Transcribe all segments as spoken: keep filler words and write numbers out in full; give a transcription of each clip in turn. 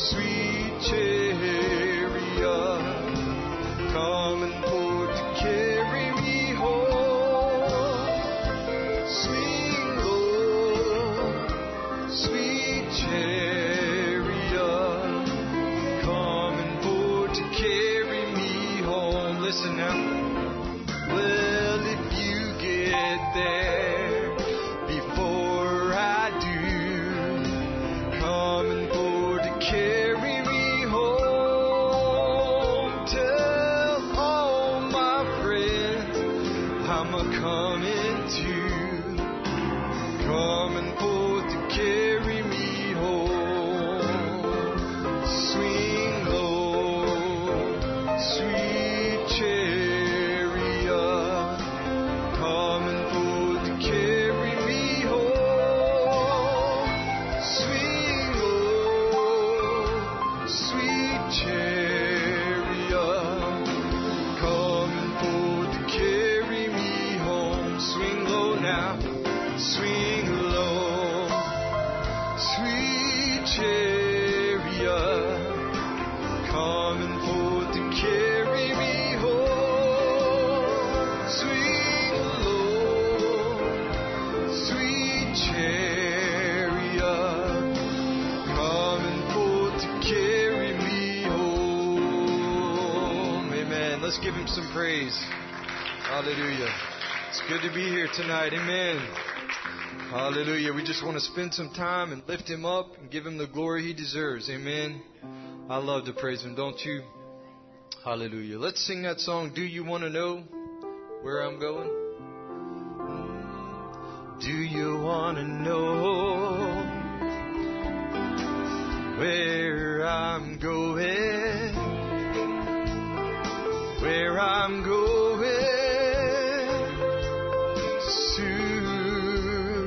sweet chariot, coming forth to carry me home. Swing low, sweet chariot, coming forth to carry me home. Listen now. Well, if you get there before I do, coming forth to carry me home. Tell all my friends I'm a coming to, coming forth to carry me home. Swing low, sweet chariot, coming forth to carry me home. Swing low, sweet chariot, coming forth to carry me home. Swing low now, swing low, sweet chariot, coming forth to carry me home. Swing low, sweet chariot, coming forth to carry me home. Amen. Let's give him some praise. Hallelujah. It's good to be here tonight. Amen. Hallelujah. We just want to spend some time and lift him up and give him the glory he deserves. Amen. I love to praise him, don't you? Hallelujah. Let's sing that song, Do You Want to Know Where I'm Going? Do you want to know where I'm going? Where I'm going soon.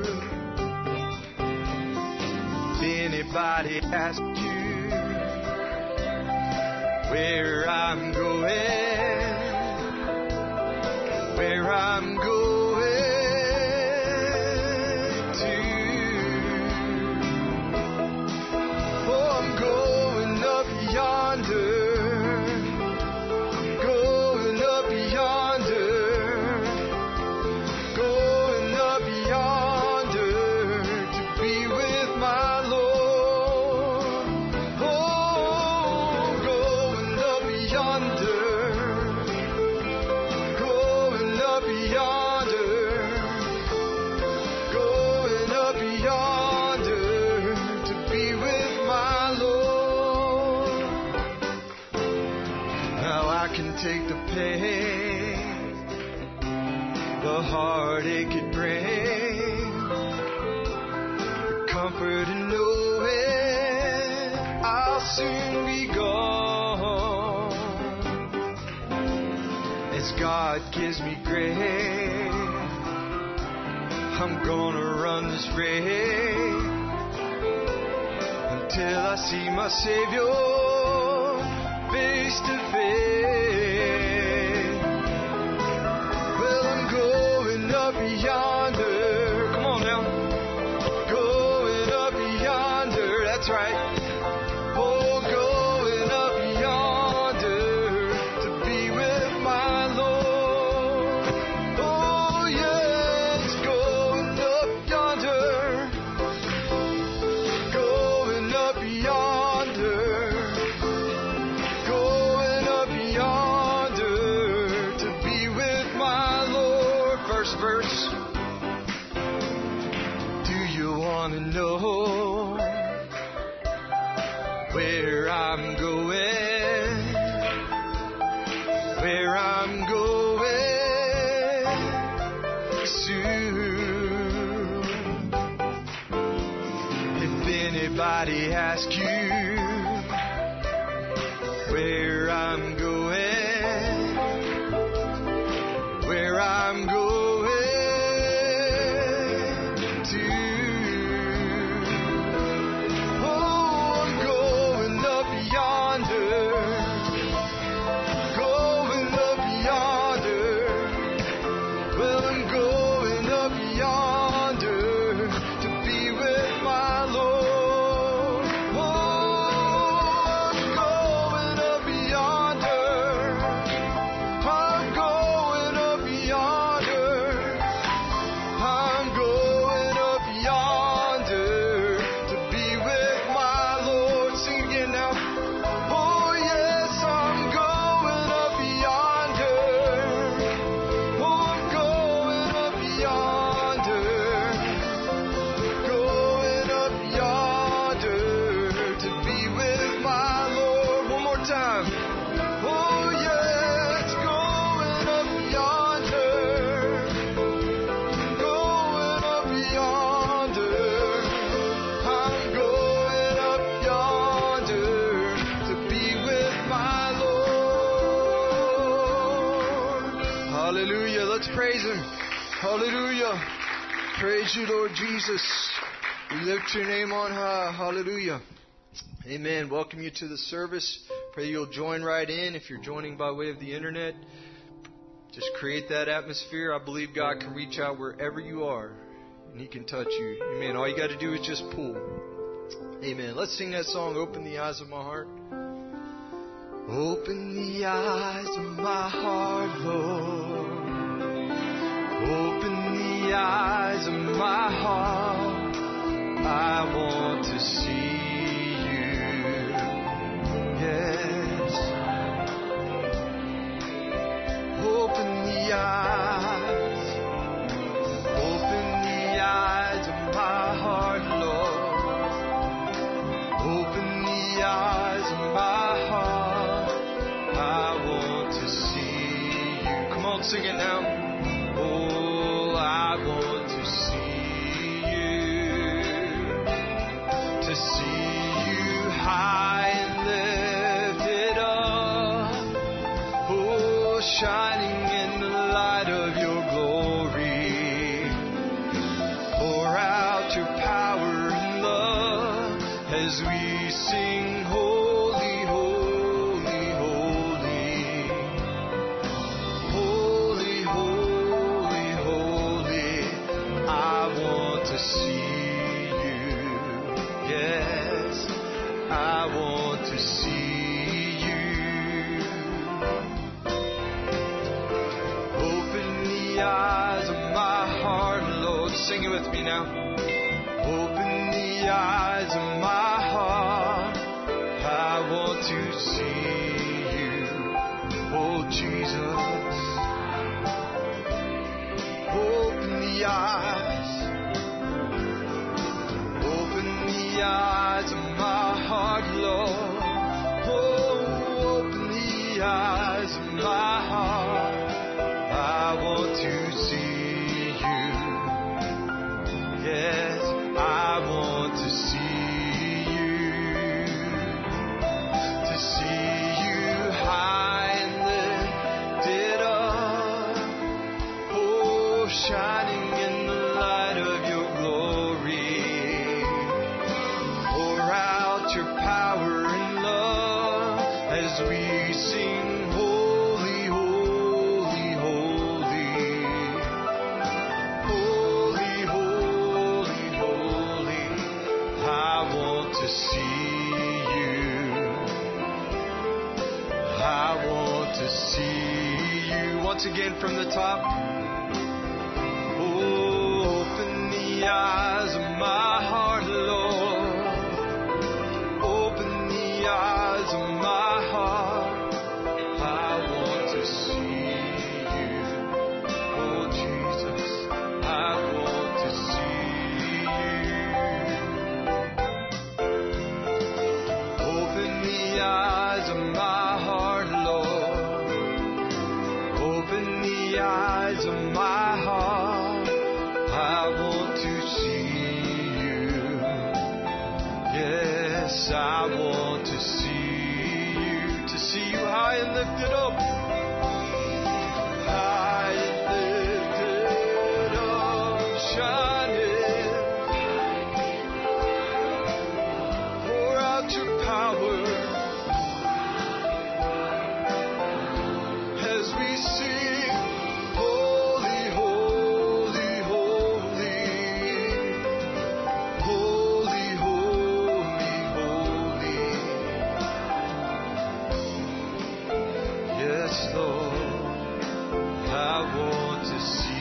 If anybody asks you where I'm going, where I'm going to, oh, I'm going up yonder, going up yonder, going up yonder to be with my Lord. Oh, going up yonder, going up yonder, going up yonder to be with my Lord. Now I can take the pain, the heartache it brings, the comfort in knowing I'll soon be gone. As God gives me grace, I'm gonna run this race until I see my Savior face to face. Well, I'm going up yonder. Come on now. Going up yonder. That's right. Oh, going up yonder to be with my Lord. Oh, yes, going up yonder. Going up yonder. Going up yonder to be with my Lord. First verse. Do you want to know where I'm going? Where I'm going soon. If anybody asks you where I'm going, where I'm going to, oh, I'm going up yonder, going up yonder. Well, I'm going up yonder to be with my Lord. Oh, Let's praise Him. Hallelujah. Praise you, Lord Jesus. We lift your name on high. Hallelujah. Amen. Welcome you to the service. Pray you'll join right in. If you're joining by way of the internet, just create that atmosphere. I believe God can reach out wherever you are, and He can touch you. Amen. All you got to do is just pull. Amen. Let's sing that song, Open the Eyes of My Heart. Open the eyes of my heart, Lord. Open the eyes of my heart. I want to see you. Yes. Open the eyes. Open the eyes of my heart, Lord. Open the eyes of my heart. I want to see you. Come on, sing it now. Oh, I want to see you. To see you high and lifted up. Oh, shining in the light of your glory. Pour out your power and love as we sing holy, holy, holy. Holy, holy, holy. I want to see you. Yes, I want to see you. Open the eyes of my heart, Lord. Sing it with me now. Open the eyes of my heart. I want to see you. Oh, Jesus. Open the eyes. Open the eyes of my heart, Lord. Oh, open the eyes of my heart. I want to see you. Yes, I want to see you. To see you high and lifted up. Oh, shining in the light of your glory. Pour out your power and love as we sing holy, holy, holy. Holy, holy, holy. I want to see you. I want to see you. Once again from the top. Oh, open the eyes of my heart, Lord. Open the eyes of my heart. I want to see you. Oh, Jesus, I want to see you. Open the eyes of my heart, Lord. Open the eyes of my heart. I want to see you. Yes, I want to see you. To see you high and lifted up. High and lifted up, shining. Pour out your power as we sing holy, holy, holy. Holy, holy, holy. Yes, Lord, I want to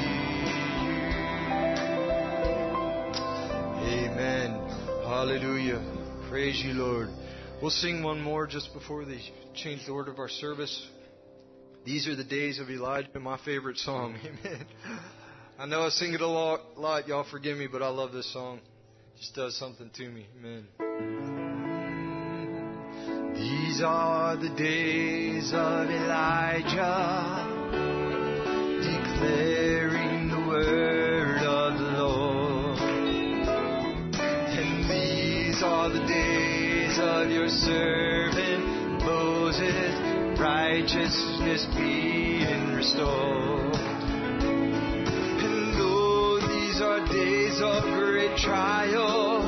see you. Amen. Hallelujah. Praise you, Lord. We'll sing one more just before they change the order of our service. These are the days of Elijah, my favorite song. Amen. I know I sing it a lot, lot. Y'all forgive me, but I love this song. It just does something to me. Amen. These are the days of Elijah, declaring the word of the Lord. And these are the days of your servant Moses, righteousness being restored. these are days of great trial,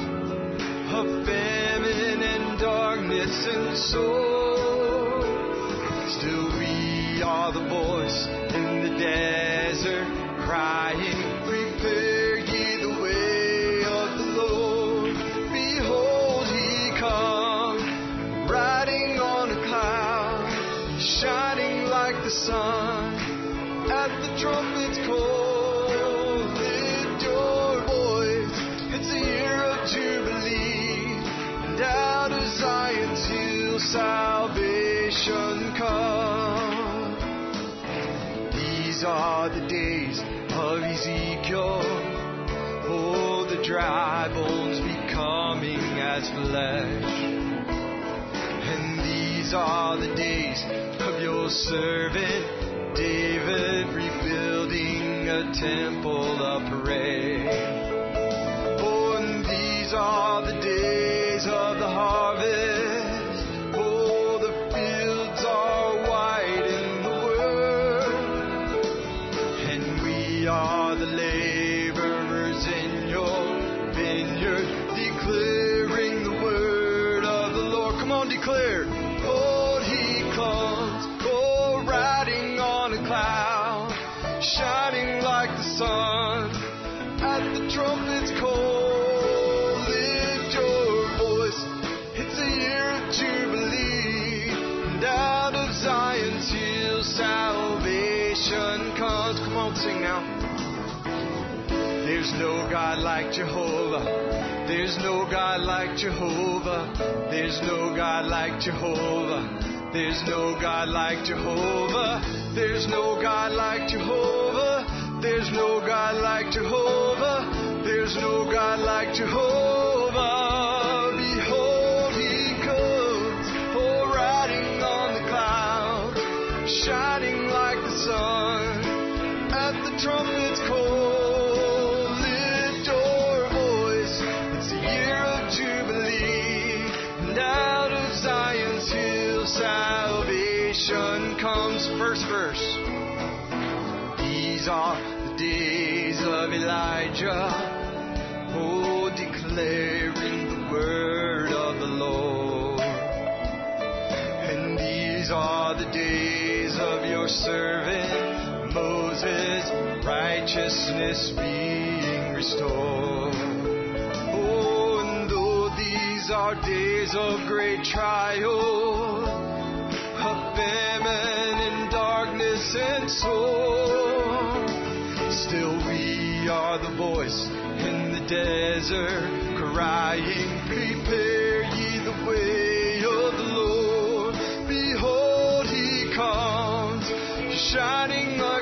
of famine and darkness and sorrow. Still we are the voice in the desert, crying, prepare ye the way of the Lord. Behold, he comes, riding on a cloud, shining like the sun at the trumpet's call. Lift your voice, it's a year of jubilee, and out of Zion's hill salvation comes. These are the days of Ezekiel, oh, the dry bones becoming as flesh. And these are the days of your servant David, rebuilding a temple of praise. Oh, and these are the days of the harvest. Oh, the fields are white in the world, and we are the laborers in your vineyard, declaring the word of the Lord. Come on, declare. Oh, he comes, oh, riding on a cloud, shining like the sun at the trumpet's call. Lift your voice, it's a year of jubilee, and out of Zion's hill salvation comes. Come on, sing now. There's no God like Jehovah. There's no God like Jehovah. There's no God like Jehovah. There's no God like Jehovah. There's no God like Jehovah. There's no God like Jehovah. There's no God like Jehovah. Behold, he comes, oh, riding on the cloud, shining like the sun at the trumpet's call. Lift your voice, it's a year of jubilee, and out of Zion's hill salvation comes. First verse. These are the days of Elijah, oh, declaring the word of the Lord. And these are the days of your servant Moses, righteousness being restored. Oh, and though these are days of great trial, of famine and darkness and sorrow, still we are the voice in the desert, crying, prepare ye the way of the Lord. Behold, he comes, shining like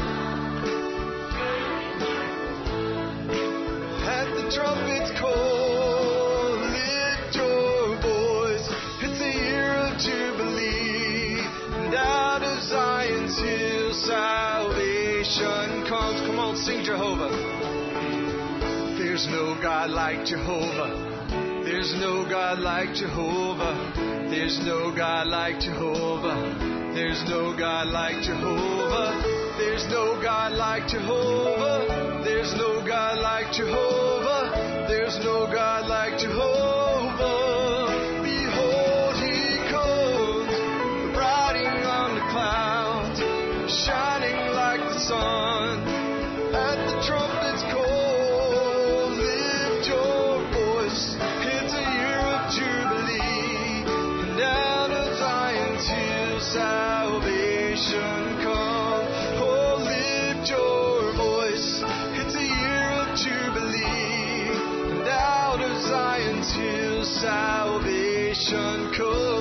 at the trumpet's call. Lift your voice, it's a year of jubilee, and out of Zion's hill salvation comes. Come on, sing Jehovah. There's no God like Jehovah. There's no God like Jehovah. There's no God like Jehovah. There's no God like Jehovah. There's no God like Jehovah. There's no God like Jehovah. There's no God like Jehovah. Behold, he comes, riding on the clouds, shining like the sun at the trumpet's call. Lift your voice, it's a year of jubilee, and out of Zion's hill salvation comes. Oh, lift your voice, it's a year of jubilee, and out of Zion's hill salvation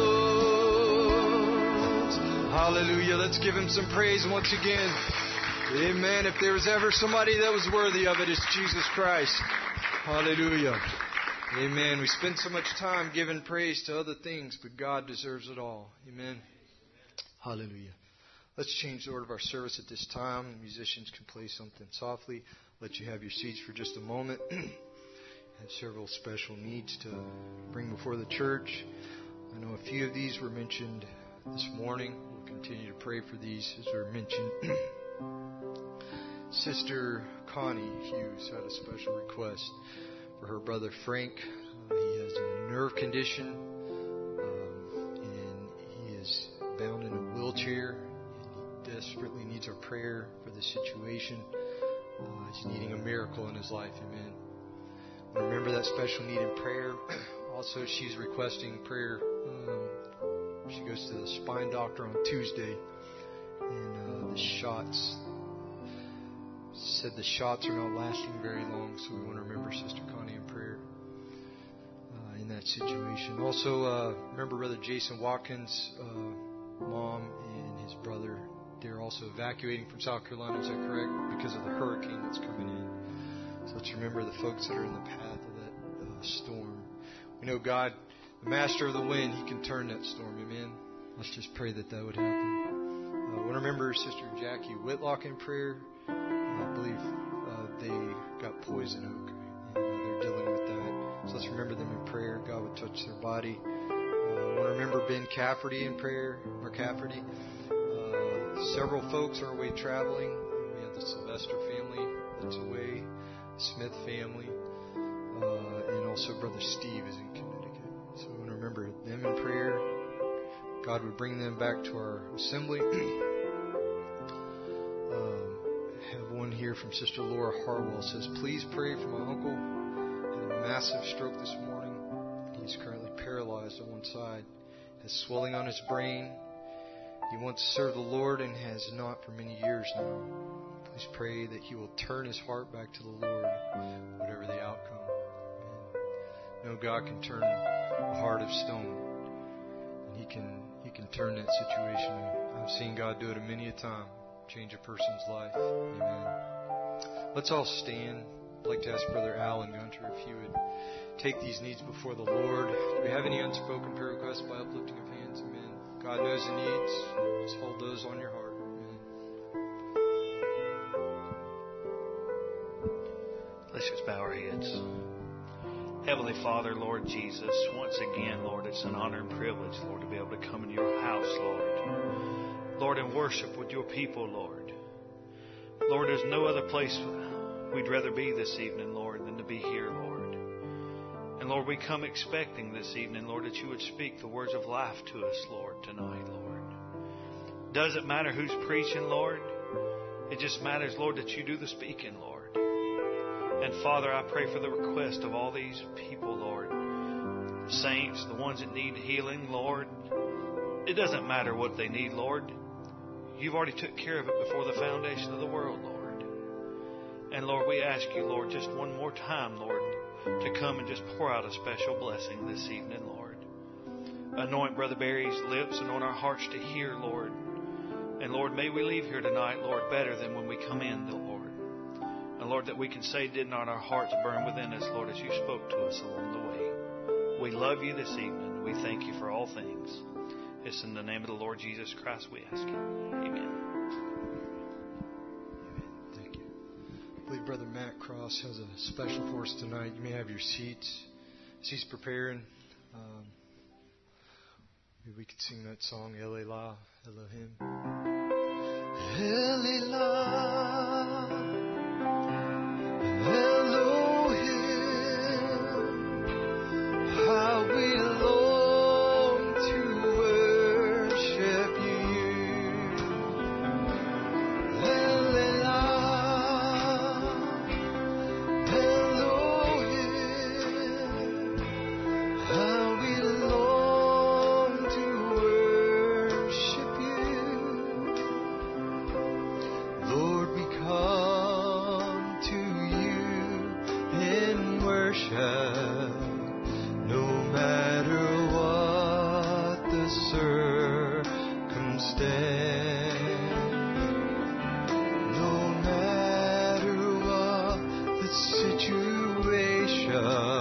comes. Hallelujah. Let's give him some praise once again. Amen. If there was ever somebody that was worthy of it, it's Jesus Christ. Hallelujah. Amen. We spend so much time giving praise to other things, but God deserves it all. Amen. Hallelujah. Let's change the order of our service at this time. The musicians can play something softly. Let you have your seats for just a moment. Have several special needs to bring before the church. I know a few of these were mentioned this morning. We'll continue to pray for these as were mentioned. Sister Connie Hughes had a special request for her brother Frank. Uh, he has a nerve condition, um, and he is bound in a wheelchair, and he desperately needs our prayer for the situation. Uh, he's needing a miracle in his life. Amen. I remember that special need in prayer. Also, she's requesting prayer. Um, she goes to the spine doctor on Tuesday, and uh, the shots said the shots are not lasting very long, so we want to remember Sister Connie in prayer uh, in that situation. Also, uh, remember Brother Jason Watkins' uh, mom and his brother. They're also evacuating from South Carolina, is that correct? Because of the hurricane that's coming in. So let's remember the folks that are in the path of that uh, storm. We know God, the master of the wind, He can turn that storm. Amen. Let's just pray that that would happen. Uh, I want to remember Sister Jackie Whitlock in prayer. Uh, I believe uh, they got poison oak, and uh, they're dealing with that. So let's remember them in prayer. God would touch their body. Uh, I want to remember Ben Cafferty in prayer, or Cafferty. Uh, several folks are away traveling. We have the Sylvester family that's away. Smith family, uh, and also Brother Steve is in Connecticut. So we want to remember them in prayer. God would bring them back to our assembly. um, have one here from Sister Laura Harwell. It says, please pray for my uncle. Had a massive stroke this morning. He's currently paralyzed on one side. Has swelling on his brain. He wants to serve the Lord and has not for many years now. Please pray that he will turn his heart back to the Lord, whatever the outcome. Amen. No, God can turn a heart of stone, and He can He can turn that situation. I've seen God do it a many a time, change a person's life. Amen. Let's all stand. I'd like to ask Brother Alan Gunter if he would take these needs before the Lord. Do we have any unspoken prayer requests by uplifting of hands? Amen. God knows the needs. Just hold those on your heart. Let's just bow our heads. Heavenly Father, Lord Jesus, once again, Lord, it's an honor and privilege, Lord, to be able to come in your house, Lord. Lord, and worship with your people, Lord. Lord, there's no other place we'd rather be this evening, Lord, than to be here, Lord. And Lord, we come expecting this evening, Lord, that you would speak the words of life to us, Lord, tonight, Lord. Doesn't matter who's preaching, Lord. It just matters, Lord, that you do the speaking, Lord. And Father, I pray for the request of all these people, Lord. Saints, the ones that need healing, Lord. It doesn't matter what they need, Lord. You've already took care of it before the foundation of the world, Lord. And Lord, we ask you, Lord, just one more time, Lord, to come and just pour out a special blessing this evening, Lord. Anoint Brother Barry's lips, anoint our hearts to hear, Lord. And Lord, may we leave here tonight, Lord, better than when we come in, Lord. And Lord, that we can say, did not our hearts burn within us, Lord, as you spoke to us along the way. We love you this evening. We thank you for all things. It's in the name of the Lord Jesus Christ we ask you. Amen. Amen. Thank you. I believe Brother Matt Cross has a special for us tonight. You may have your seats. As he's preparing, um, maybe we could sing that song, Elah, Elohim. Elah. Elohim, how we long to worship you. Elah, Elohim, how we long to worship you. Lord, we come to you in worship, no matter what the circumstance, no matter what the situation.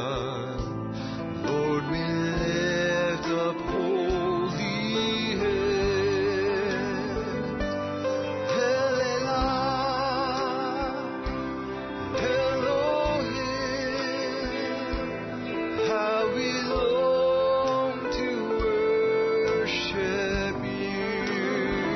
Lord, we lift up holy hands. How we long to worship you.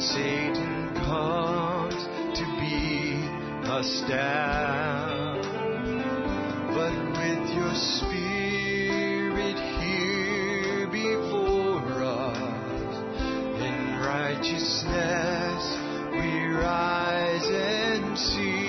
Satan comes to beat us down, but with your Spirit here before us, in righteousness we rise and see.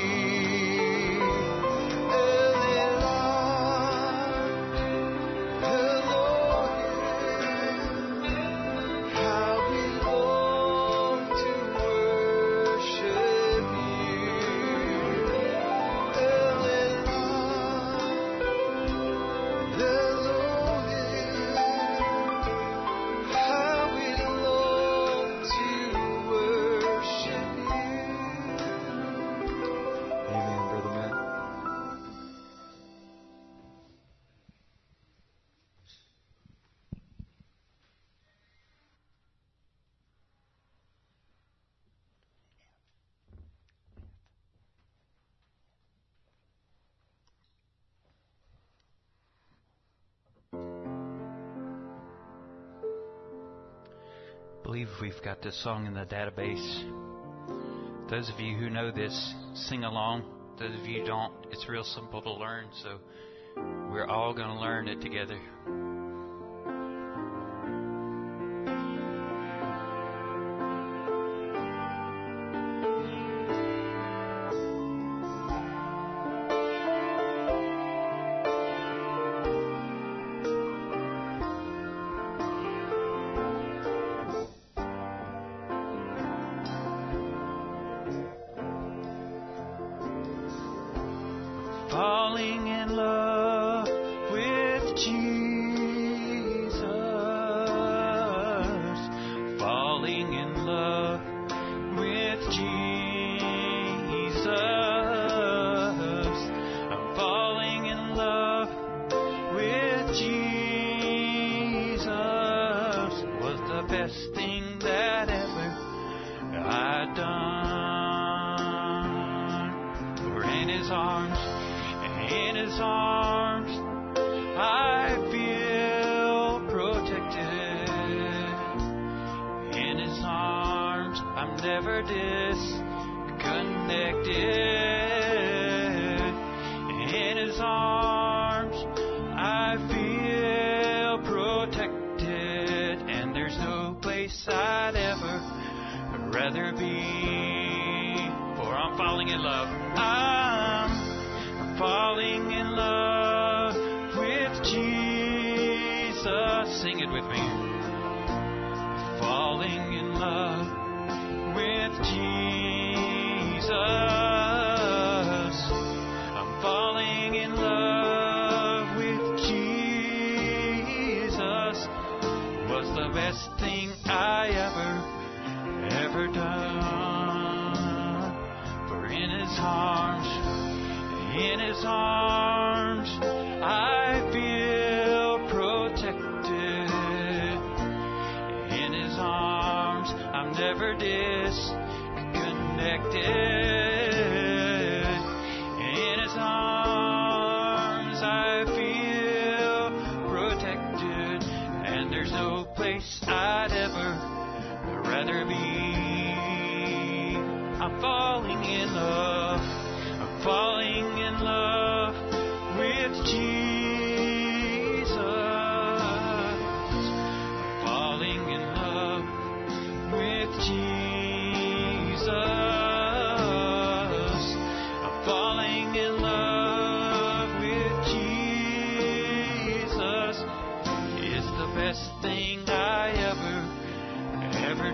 I believe we've got this song in the database. Those of you who know this, sing along. Those of you who don't, it's real simple to learn, so we're all going to learn it together. Falling in love with Jesus, falling in love with Jesus, I'm falling in love with Jesus, was the best thing that ever I'd done. We're in His arms. In His arms, I feel protected. In His arms, I'm never disconnected. In His arms, I feel protected. And there's no place I'd ever rather be. For I'm falling in love. I'm falling in love with Jesus. Sing it with me. Falling in love with Jesus. I'm falling in love with Jesus. Was the best thing I ever, ever done. For in His arms, in His arms, I feel protected. In His arms, I'm never disconnected. In His arms, I feel protected. And there's no place I'd ever rather be. I'm falling in love. I'm falling in love with Jesus. I'm falling in love with Jesus. I'm falling in love with Jesus. It's the best thing I ever, ever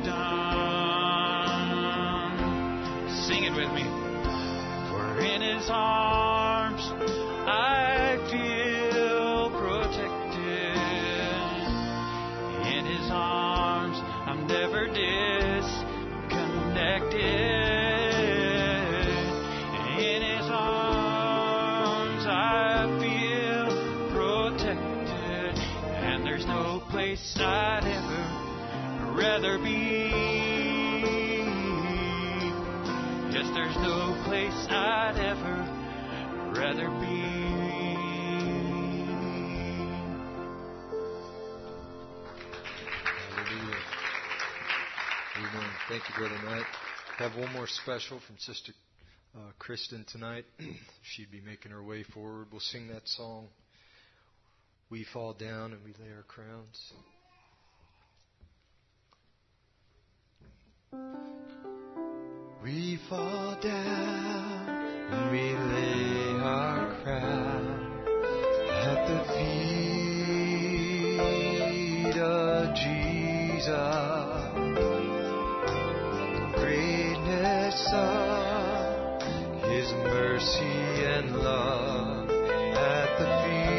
done. Sing it with me. In His arms, I feel protected. In His arms, I'm never disconnected. In His arms, I feel protected. And there's no place I'd ever rather be. Yes, there's no place I'd ever rather be. Hallelujah. Amen. Thank Thank you, Brother Matt. Have one more special from Sister uh, Kristen tonight. She'd be making her way forward. We'll sing that song, We Fall Down and We Lay Our Crowns. We fall down and we lay our crown at the feet of Jesus. The greatness of His mercy and love at the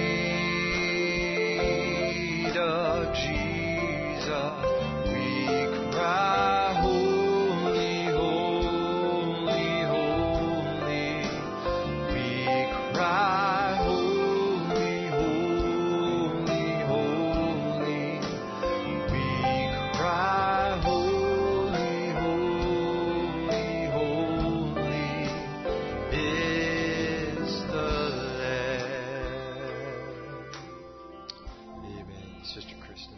feet of Jesus. We cry, holy, holy, holy. We cry, holy, holy, holy. We cry, holy, holy, holy is the Lamb. Amen. Sister Kristen.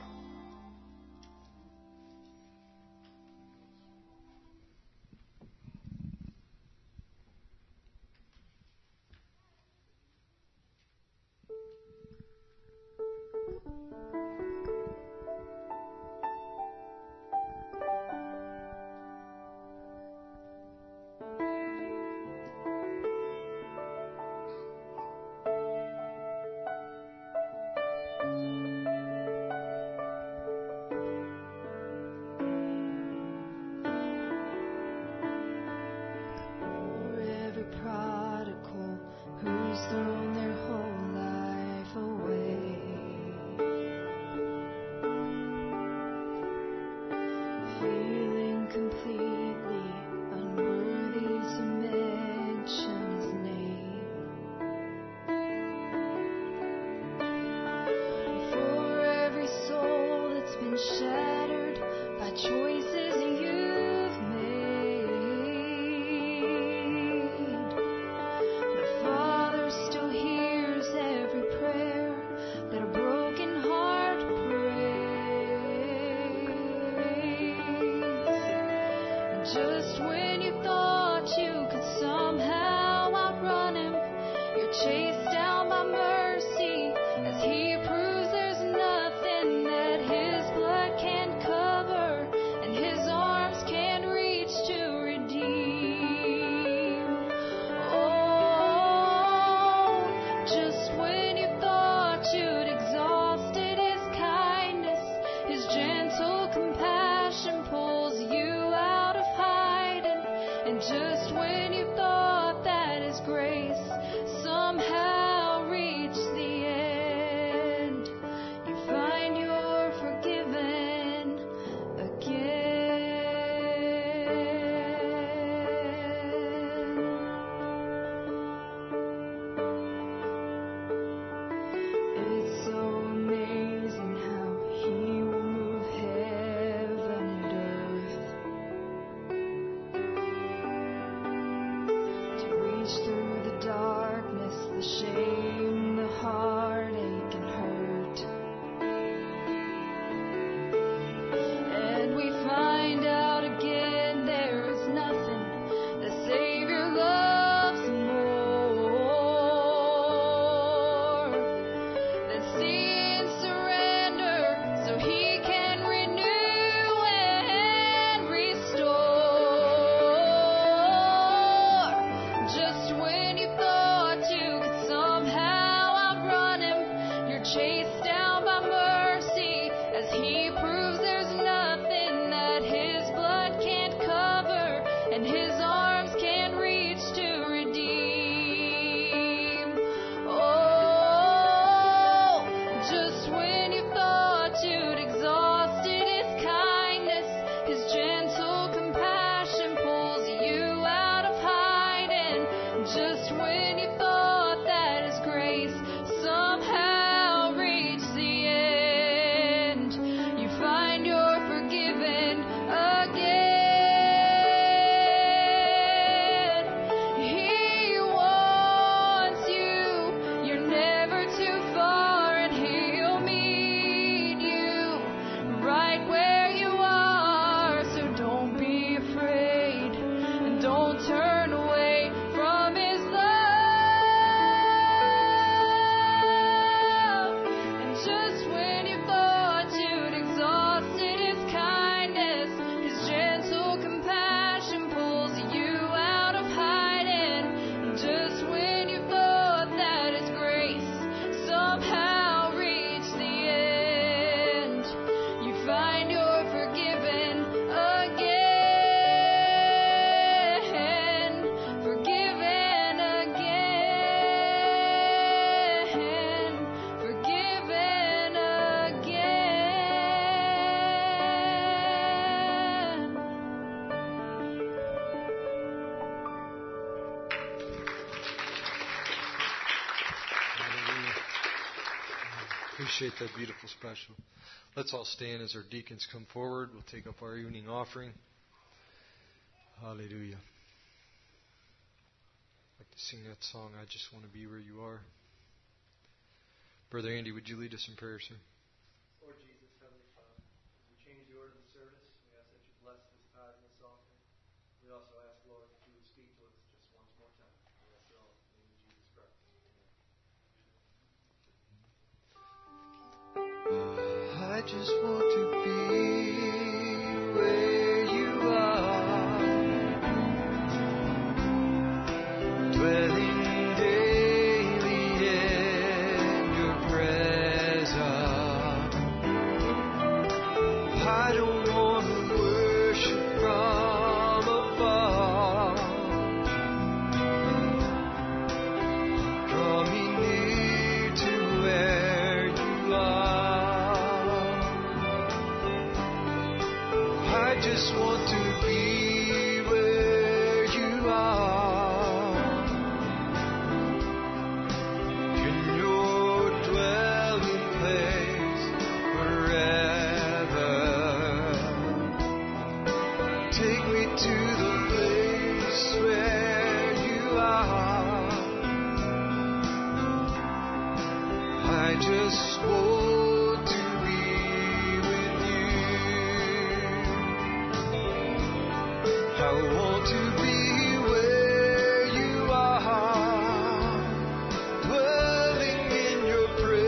For every prodigal who's thrown their whole life away, feeling completely unworthy to mention His name. For every soul that's been shattered by choices you've made, the Father still hears every prayer that a broken heart prays. Just when you thought you could somehow outrun Him, you're chased down by mercy as He proves there's nothing that His blood can cover and His arms can reach to redeem. Oh, just when you thought you'd exhausted His kindness, His gentle compassion pulls you out of hiding. And just when you thought that His grace somehow reached the end, you find you're forgiven again. It's so amazing how He will move heaven and earth to reach through the darkness, the shame, the heartache and hurt. And we find out again there is nothing the Savior loves more than seeing surrender so He can renew and restore. Just when you thought you could somehow outrun Him, you're chased down by mercy as He proves there's nothing that His blood can't cover and His arms can't reach to redeem. Oh, just when you thought you'd exhausted His kindness, His gentle compassion pulls you out of hiding. Just when you thought that His grace somehow reached the end, you find you're forgiven again. He wants you. You're never too far, and He'll meet you right where you are. So don't be Appreciate that beautiful special. Let's all stand as our deacons come forward. We'll take up our evening offering. Hallelujah. I'd like to sing that song, I Just Want to Be Where You Are. Brother Andy, would you lead us in prayer, sir? Lord Jesus, Heavenly Father, as we change the order of the service, we ask that you bless this tithe and this offering. We also ask, Lord, that you would speak to us just once more time. We ask it all in the name of Jesus Christ. Amen. I just want to be where you are, dwelling daily in your presence. I don't want to worship from afar. Draw me near to where you are. I just want to be where you are, in your dwelling place forever. Take me to the place where you are. I just want to be with you. I want to be where you are, dwelling in your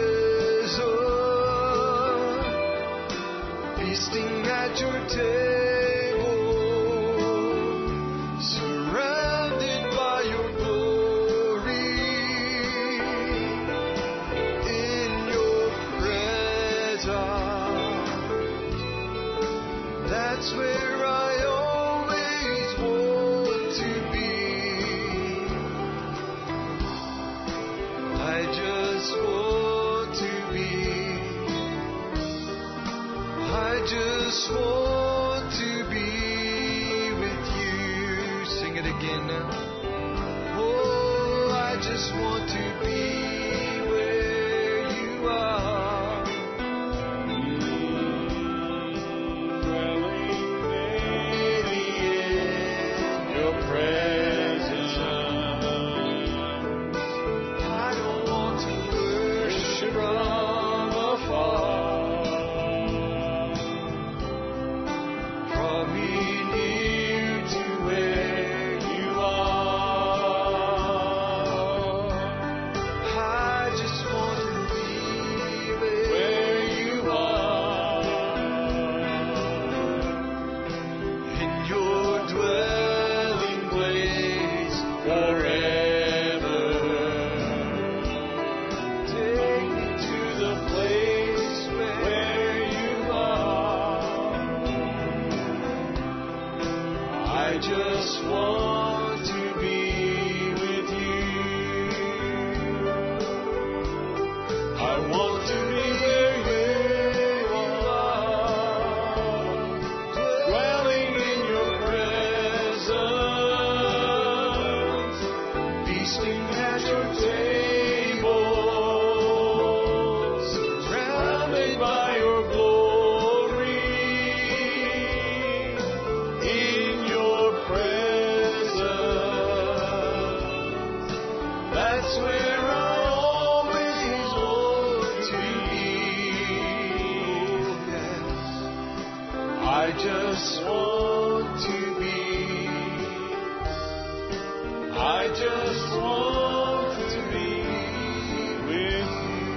presence, feasting at your table, surrounded by your glory, in your presence. That's where I always want to be. I just want to be. I just want to be with you. Sing it again now. Oh, I just want to be where you are. Daily in your presence. I don't want to worship from afar. Draw me near to where you are. I just want to be where you are, in your dwelling place forever. Take me to the place where you are. I just want to be with you. I want to be where you are, dwelling in your presence, feasting at your table, surrounded by your glory, in your presence. That's where I always want to be. I just want to be. I just want to be with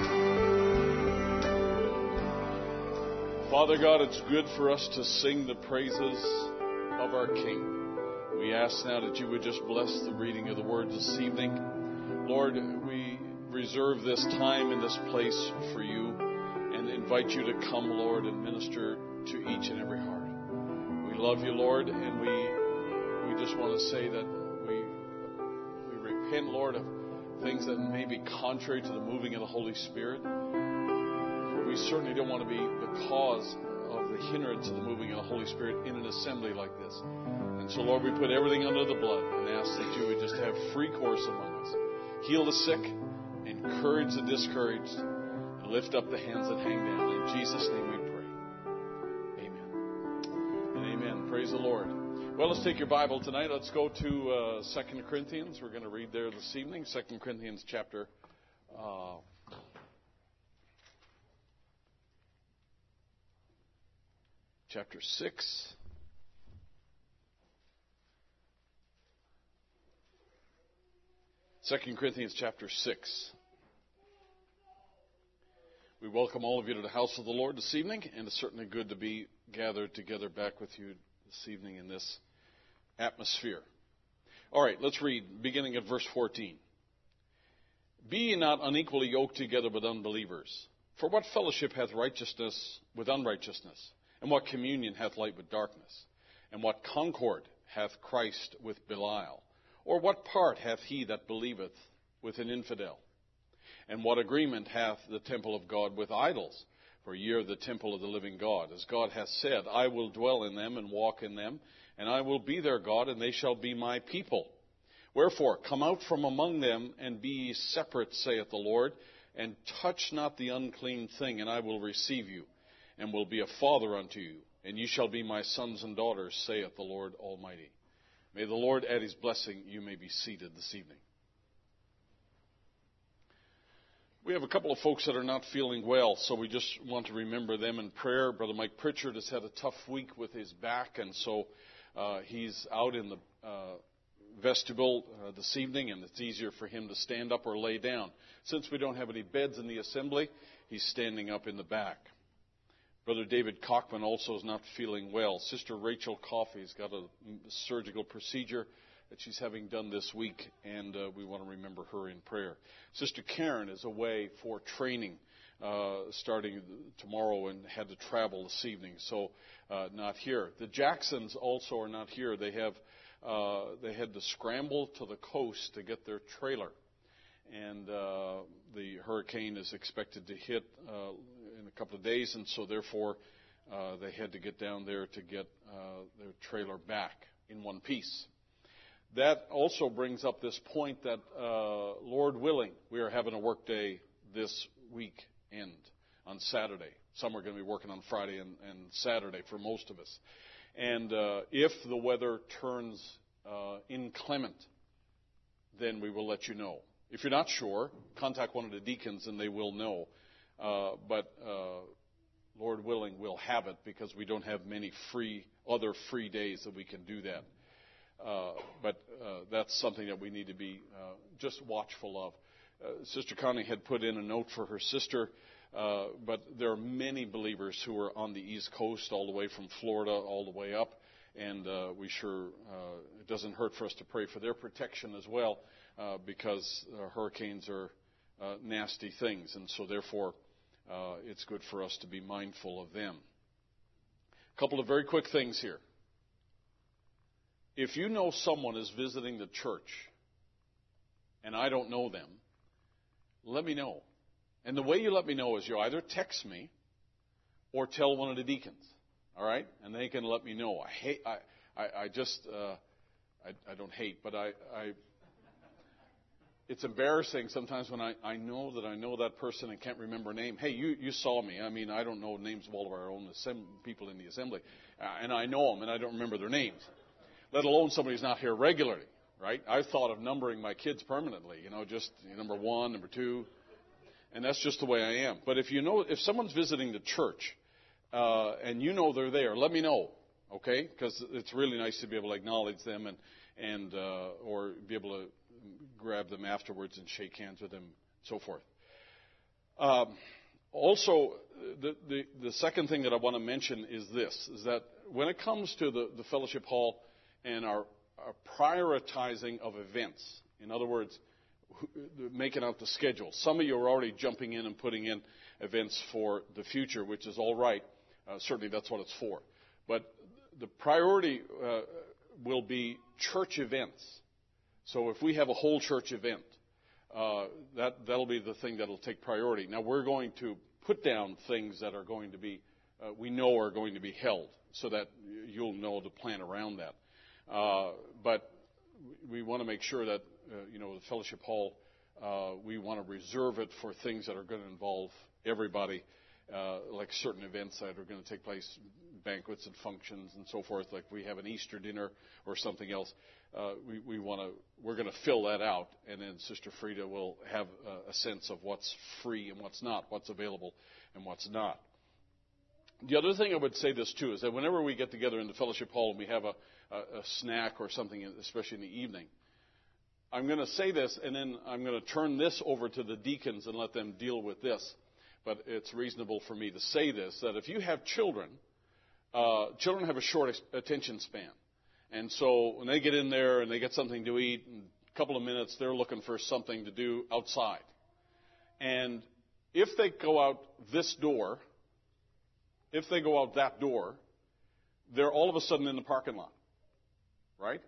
you. Father God, it's good for us to sing the praises of our King. We ask now that you would just bless the reading of the word this evening. Lord, we reserve this time and this place for you and invite you to come, Lord, and minister to each and every heart. We love you, Lord, and we we just want to say that we we repent, Lord, of things that may be contrary to the moving of the Holy Spirit. We certainly don't want to be the cause of the hindrance of the moving of the Holy Spirit in an assembly like this. And so, Lord, we put everything under the blood and ask that you would just have free course among us. Heal the sick, encourage the discouraged. And lift up the hands that hang down. In Jesus' name we pray. Amen. And amen. Praise the Lord. Well, let's take your Bible tonight. Let's go to uh, Second Corinthians. We're going to read there this evening. Second Corinthians chapter uh, chapter six. Second Corinthians chapter six. We welcome all of you to the house of the Lord this evening, and it's certainly good to be gathered together back with you this evening in this atmosphere. All right, let's read, beginning at verse fourteen. Be ye not unequally yoked together with unbelievers. For what fellowship hath righteousness with unrighteousness? And what communion hath light with darkness? And what concord hath Christ with Belial? Or what part hath he that believeth with an infidel? And what agreement hath the temple of God with idols? For ye are the temple of the living God. As God hath said, I will dwell in them and walk in them, and I will be their God, and they shall be my people. Wherefore, come out from among them, and be ye separate, saith the Lord, and touch not the unclean thing, and I will receive you, and will be a father unto you, and ye shall be my sons and daughters, saith the Lord Almighty. May the Lord add his blessing. You may be seated this evening. We have a couple of folks that are not feeling well, so we just want to remember them in prayer. Brother Mike Pritchard has had a tough week with his back, and so uh, he's out in the uh, vestibule uh, this evening, and it's easier for him to stand up or lay down. Since we don't have any beds in the assembly, he's standing up in the back. Brother David Cockman also is not feeling well. Sister Rachel Coffey's got a surgical procedure that she's having done this week, and uh, we want to remember her in prayer. Sister Karen is away for training uh, starting tomorrow and had to travel this evening, so uh, not here. The Jacksons also are not here. They have uh, they had to scramble to the coast to get their trailer, and uh, the hurricane is expected to hit uh, in a couple of days, and so therefore uh, they had to get down there to get uh, their trailer back in one piece. That also brings up this point that, uh, Lord willing, we are having a work day this weekend on Saturday. Some are going to be working on Friday and, and Saturday for most of us. And uh, if the weather turns uh, inclement, then we will let you know. If you're not sure, contact one of the deacons and they will know. Uh, but uh, Lord willing, we'll have it because we don't have many free other free days that we can do that. Uh, but uh, that's something that we need to be uh, just watchful of. Uh, Sister Connie had put in a note for her sister, uh, but there are many believers who are on the East Coast, all the way from Florida all the way up, and uh, we sure uh, it doesn't hurt for us to pray for their protection as well, uh, because uh, hurricanes are uh, nasty things, and so therefore uh, it's good for us to be mindful of them. A couple of very quick things here. If you know someone is visiting the church and I don't know them, let me know. And the way you let me know is you either text me or tell one of the deacons, all right? And they can let me know. I hate. I. I, I just. Uh, I, I don't hate, but I. I it's embarrassing sometimes when I, I know that I know that person and can't remember a name. Hey, you, you saw me. I mean, I don't know names of all of our own assemb- people in the assembly, uh, and I know them and I don't remember their names. Let alone somebody who's not here regularly, right? I've thought of numbering my kids permanently, you know, just number one, number two, and that's just the way I am. But if you know, if someone's visiting the church uh, and you know they're there, let me know, okay? Because it's really nice to be able to acknowledge them and and uh, or be able to grab them afterwards and shake hands with them, and so forth. Um, also, the, the the second thing that I want to mention is this: is that when it comes to the, the fellowship hall and our, our prioritizing of events. In other words, making out the schedule. Some of you are already jumping in and putting in events for the future, which is all right. Uh, certainly that's what it's for. But the priority uh, will be church events. So if we have a whole church event, uh, that, that'll be the thing that'll take priority. Now, we're going to put down things that are going to be, uh, we know are going to be held, so that you'll know to plan around that. Uh, but we want to make sure that, uh, you know, the fellowship hall uh, we want to reserve it for things that are going to involve everybody, uh, like certain events that are going to take place, banquets and functions and so forth, like we have an Easter dinner or something else. Uh, we we want to, we're going to fill that out, and then Sister Frida will have a, a sense of what's free and what's not, what's available and what's not. The other thing I would say this too is that whenever we get together in the fellowship hall and we have a, a, a snack or something, especially in the evening, I'm going to say this and then I'm going to turn this over to the deacons and let them deal with this. But it's reasonable for me to say this, that if you have children, uh, children have a short ex- attention span. And so when they get in there and they get something to eat, in a couple of minutes they're looking for something to do outside. And if they go out this door, if they go out that door, they're all of a sudden in the parking lot, right?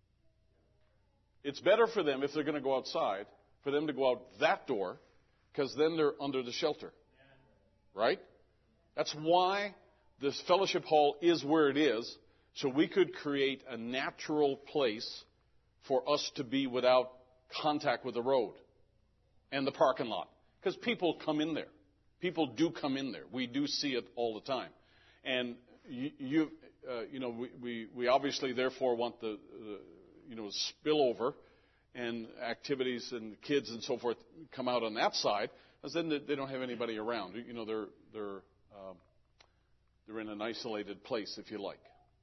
It's better for them, if they're going to go outside, for them to go out that door, because then they're under the shelter, right? That's why this fellowship hall is where it is, so we could create a natural place for us to be without contact with the road and the parking lot, because people come in there. People do come in there. We do see it all the time. And you, you, uh, you know, we, we, we obviously therefore want the, the, you know, spillover and activities and kids and so forth come out on that side, because then they, they don't have anybody around. You know, they're they're um, they're in an isolated place, if you like.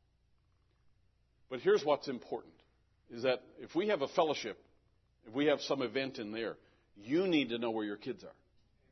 But here's what's important: is that if we have a fellowship, if we have some event in there, you need to know where your kids are.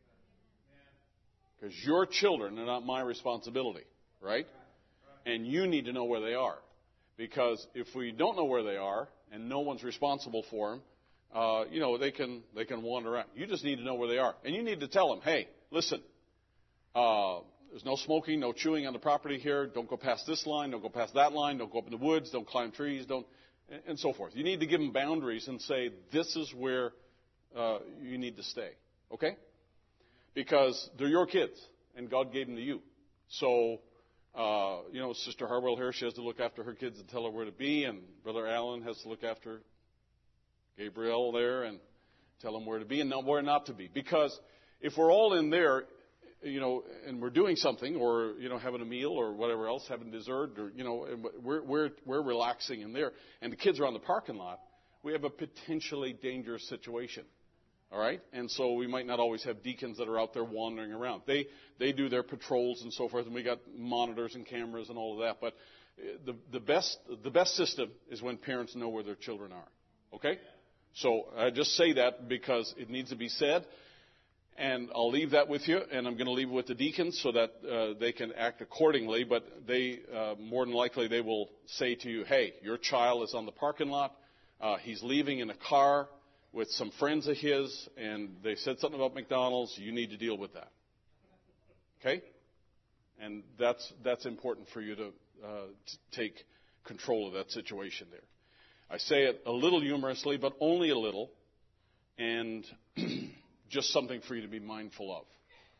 Because your children are not my responsibility, right? And you need to know where they are. Because if we don't know where they are and no one's responsible for them, uh, you know, they can they can wander around. You just need to know where they are. And you need to tell them, hey, listen, uh, there's no smoking, no chewing on the property here. Don't go past this line. Don't go past that line. Don't go up in the woods. Don't climb trees. Don't, and so forth. You need to give them boundaries and say, this is where uh, you need to stay. Okay? Because they're your kids, and God gave them to you. So, uh, you know, Sister Harwell here, she has to look after her kids and tell her where to be, and Brother Allen has to look after Gabriel there and tell him where to be and where not to be. Because if we're all in there, you know, and we're doing something, or, you know, having a meal or whatever else, having dessert, or, you know, and we're, we're, we're relaxing in there, and the kids are on the parking lot, we have a potentially dangerous situation. All right? And so we might not always have deacons that are out there wandering around. They they do their patrols and so forth, and we got monitors and cameras and all of that. But the the best the best system is when parents know where their children are. Okay? So I just say that because it needs to be said. And I'll leave that with you, and I'm going to leave it with the deacons so that uh, they can act accordingly. But they, uh, more than likely, they will say to you, hey, your child is on the parking lot. Uh, he's leaving in a car with some friends of his, and they said something about McDonald's. You need to deal with that. Okay? And that's that's important for you to, uh, to take control of that situation there. I say it a little humorously, but only a little, and just something for you to be mindful of.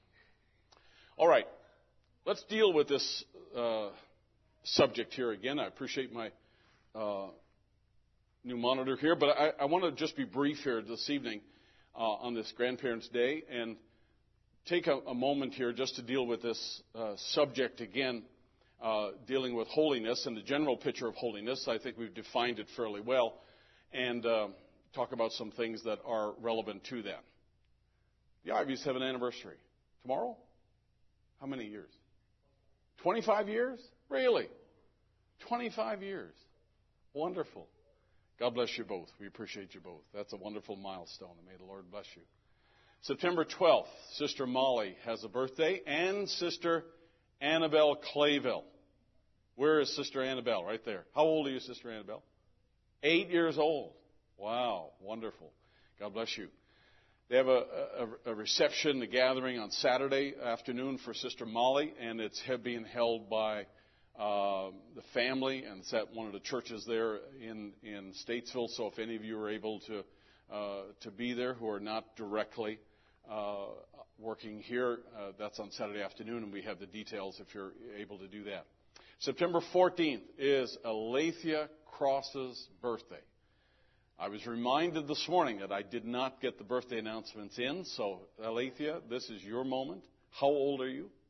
All right. Let's deal with this uh, subject here again. I appreciate my uh, new monitor here, but I, I want to just be brief here this evening uh, on this Grandparents' Day and take a, a moment here just to deal with this uh, subject again, uh, dealing with holiness and the general picture of holiness. I think we've defined it fairly well, and uh, talk about some things that are relevant to that. The Ivies have an anniversary. Tomorrow? How many years? twenty-five years? Really? twenty-five years. Wonderful. God bless you both. We appreciate you both. That's a wonderful milestone, and may the Lord bless you. September twelfth, Sister Molly has a birthday, and Sister Annabelle Clayville. Where is Sister Annabelle? Right there. How old are you, Sister Annabelle? Eight years old. Wow, wonderful. God bless you. They have a, a, a reception, a gathering on Saturday afternoon for Sister Molly, and it's being held by uh, the family, and it's at one of the churches there in, in Statesville. So if any of you are able to uh, to be there who are not directly uh, working here, uh, that's on Saturday afternoon, and we have the details if you're able to do that. September fourteenth is Alethea Cross's birthday. I was reminded this morning that I did not get the birthday announcements in, so Alethea, this is your moment. How old are you?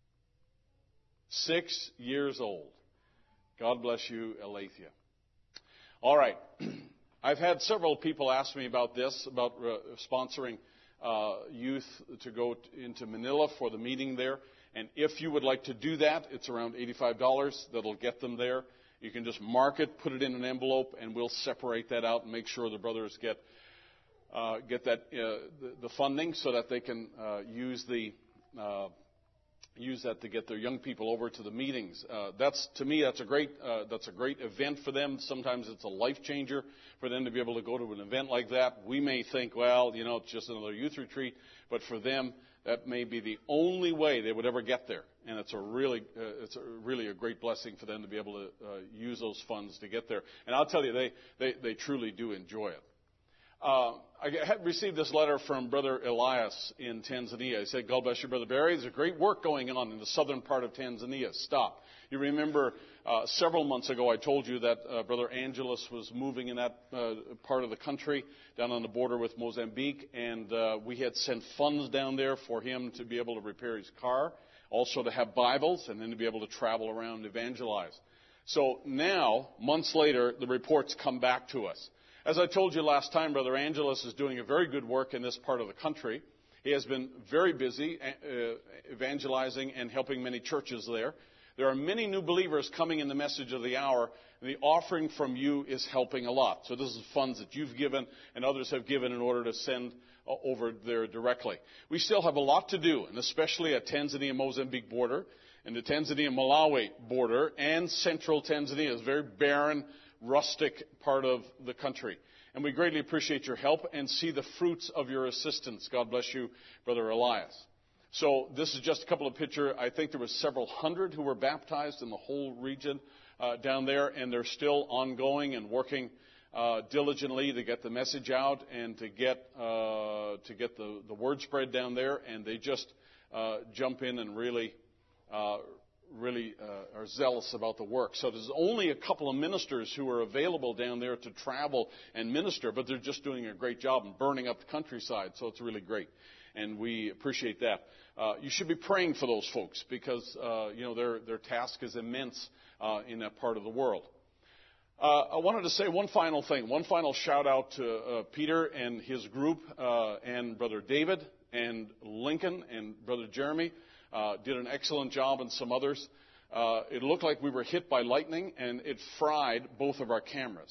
Six years old. God bless you, Alethea. All right. I've had several people ask me about this, about uh, sponsoring uh, youth to go t- into Manila for the meeting there. And if you would like to do that, it's around eighty-five dollars. That'll get them there. You can just mark it, put it in an envelope, and we'll separate that out and make sure the brothers get uh, get that uh, the, the funding so that they can uh, use the uh, use that to get their young people over to the meetings. Uh, that's to me, that's a great uh, that's a great event for them. Sometimes it's a life changer for them to be able to go to an event like that. We may think, well, you know, it's just another youth retreat, but for them, that may be the only way they would ever get there. And it's a really, uh, it's a really a great blessing for them to be able to uh, use those funds to get there. And I'll tell you, they they, they truly do enjoy it. Uh, I had received this letter from Brother Elias in Tanzania. He said, God bless you, Brother Barry. There's a great work going on in the southern part of Tanzania. Stop. You remember uh, several months ago I told you that uh, Brother Angelus was moving in that uh, part of the country down on the border with Mozambique, and uh, we had sent funds down there for him to be able to repair his car, also to have Bibles, and then to be able to travel around and evangelize. So now, months later, the reports come back to us. As I told you last time, Brother Angelus is doing a very good work in this part of the country. He has been very busy uh, evangelizing and helping many churches there. There are many new believers coming in the message of the hour, and the offering from you is helping a lot. So this is funds that you've given and others have given in order to send uh, over there directly. We still have a lot to do, and especially at Tanzania-Mozambique border, and the Tanzania-Malawi border, and central Tanzania is very barren, rustic part of the country. And we greatly appreciate your help and see the fruits of your assistance. God bless you, Brother Elias. So this is just a couple of pictures. I think there were several hundred who were baptized in the whole region uh, down there, and they're still ongoing and working uh, diligently to get the message out and to get uh, to get the, the word spread down there. And they just uh, jump in and really uh, really uh, are zealous about the work. So there's only a couple of ministers who are available down there to travel and minister, but they're just doing a great job and burning up the countryside. So it's really great, and we appreciate that. Uh, you should be praying for those folks because uh, you know their their task is immense uh, in that part of the world. Uh, I wanted to say one final thing, one final shout out to uh, Peter and his group, uh, and Brother David and Lincoln and Brother Jeremy. Uh, did an excellent job, and some others. Uh, it looked like we were hit by lightning, and it fried both of our cameras.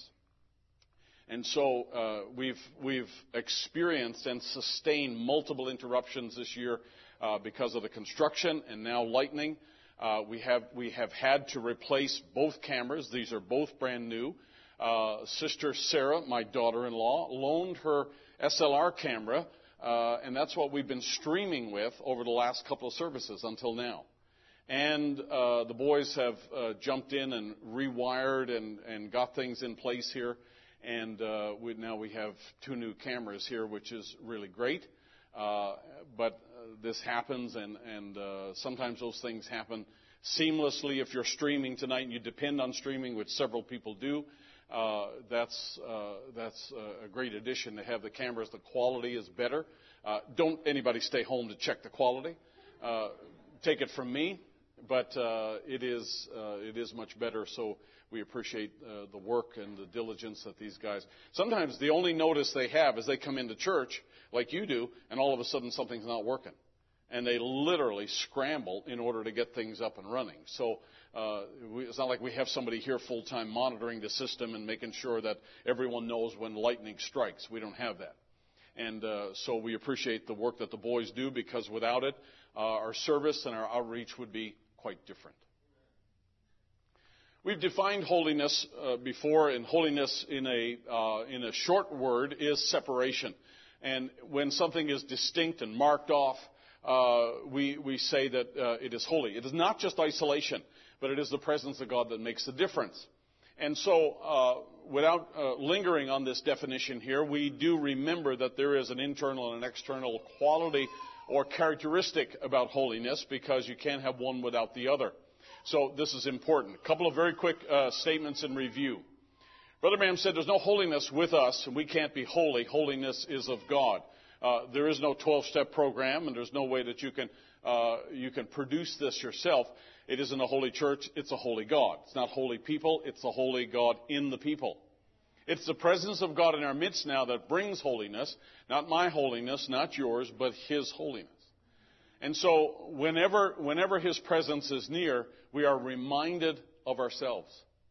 And so uh, we've we've experienced and sustained multiple interruptions this year uh, because of the construction and now lightning. Uh, we have we have had to replace both cameras. These are both brand new. Uh, Sister Sarah, my daughter-in-law, loaned her S L R camera. Uh, and that's what we've been streaming with over the last couple of services until now. And uh, the boys have uh, jumped in and rewired and, and got things in place here. And uh, we, now we have two new cameras here, which is really great. Uh, but uh, this happens, and, and uh, sometimes those things happen seamlessly. If you're streaming tonight and you depend on streaming, which several people do, Uh, that's uh, that's uh, a great addition to have the cameras. The quality is better. Uh, don't anybody stay home to check the quality. Uh, take it from me, but uh, it is uh, it is much better. So we appreciate uh, the work and the diligence that these guys. Sometimes the only notice they have is they come into church like you do, and all of a sudden something's not working, and they literally scramble in order to get things up and running. So. Uh, we, it's not like we have somebody here full-time monitoring the system and making sure that everyone knows when lightning strikes. We don't have that. And uh, so we appreciate the work that the boys do, because without it, uh, our service and our outreach would be quite different. We've defined holiness uh, before, and holiness in a, uh, in a short word is separation. And when something is distinct and marked off, uh, we, we say that uh, it is holy. It is not just isolation, but it is the presence of God that makes the difference. And so, uh, without uh, lingering on this definition here, we do remember that there is an internal and an external quality or characteristic about holiness, because you can't have one without the other. So this is important. A couple of very quick uh, statements in review. Brother Branham said there's no holiness with us, and we can't be holy. Holiness is of God. Uh, there is no twelve-step program, and there's no way that you can uh, you can produce this yourself. It isn't a holy church. It's a holy God. It's not holy people. It's a holy God in the people. It's the presence of God in our midst now that brings holiness, not my holiness, not yours, but His holiness. And so whenever, whenever His presence is near, we are reminded of ourselves.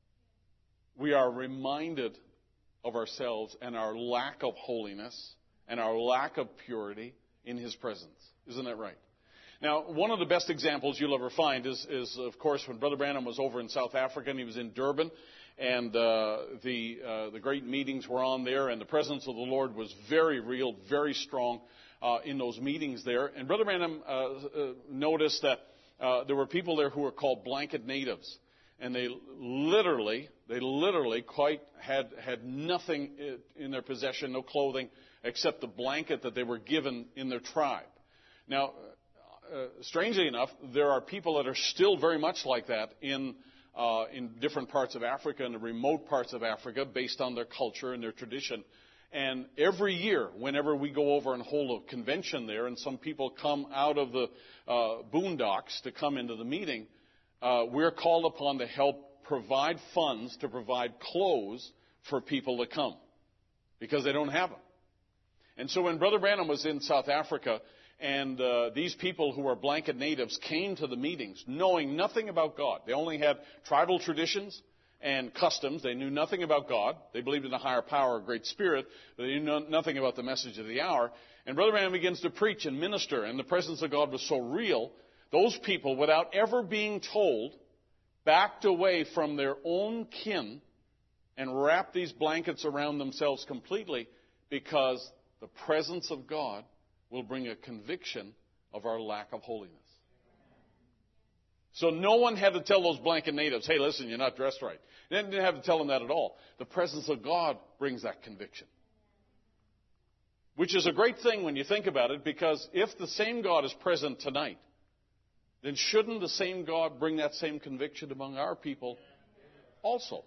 We are reminded of ourselves and our lack of holiness and our lack of purity in His presence. Isn't that right? Now, one of the best examples you'll ever find is, is of course, when Brother Branham was over in South Africa and he was in Durban, and uh, the uh, the great meetings were on there, and the presence of the Lord was very real, very strong uh, in those meetings there. And Brother Branham uh, uh, noticed that uh, there were people there who were called blanket natives, and they literally, they literally quite had had nothing in their possession, no clothing, except the blanket that they were given in their tribe. Now, uh, strangely enough, there are people that are still very much like that in Uh, in different parts of Africa and the remote parts of Africa based on their culture and their tradition. And every year, whenever we go over and hold a convention there and some people come out of the uh, boondocks to come into the meeting, uh, we're called upon to help provide funds to provide clothes for people to come because they don't have them. And so when Brother Branham was in South Africa, and uh, these people who were blanket natives came to the meetings knowing nothing about God. They only had tribal traditions and customs. They knew nothing about God. They believed in a higher power, a great spirit, but they knew nothing about the message of the hour. And Brother Branham begins to preach and minister, and the presence of God was so real, those people, without ever being told, backed away from their own kin and wrapped these blankets around themselves completely because the presence of God will bring a conviction of our lack of holiness. So no one had to tell those blanket natives, hey, listen, you're not dressed right. They didn't have to tell them that at all. The presence of God brings that conviction. Which is a great thing when you think about it, because if the same God is present tonight, then shouldn't the same God bring that same conviction among our people also?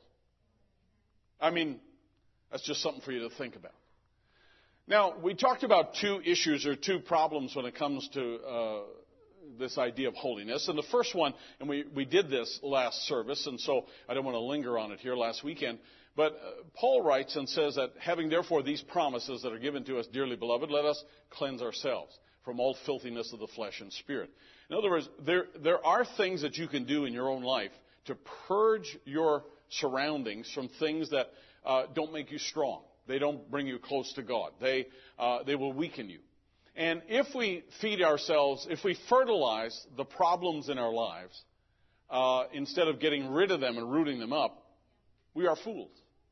I mean, that's just something for you to think about. Now, we talked about two issues or two problems when it comes to uh, this idea of holiness. And the first one, and we, we did this last service, and so I don't want to linger on it here last weekend, but uh, Paul writes and says that having therefore these promises that are given to us, dearly beloved, let us cleanse ourselves from all filthiness of the flesh and spirit. In other words, there, there are things that you can do in your own life to purge your surroundings from things that uh, don't make you strong. They don't bring you close to God. They, uh, they will weaken you. And if we feed ourselves, if we fertilize the problems in our lives, uh, instead of getting rid of them and rooting them up, we are fools.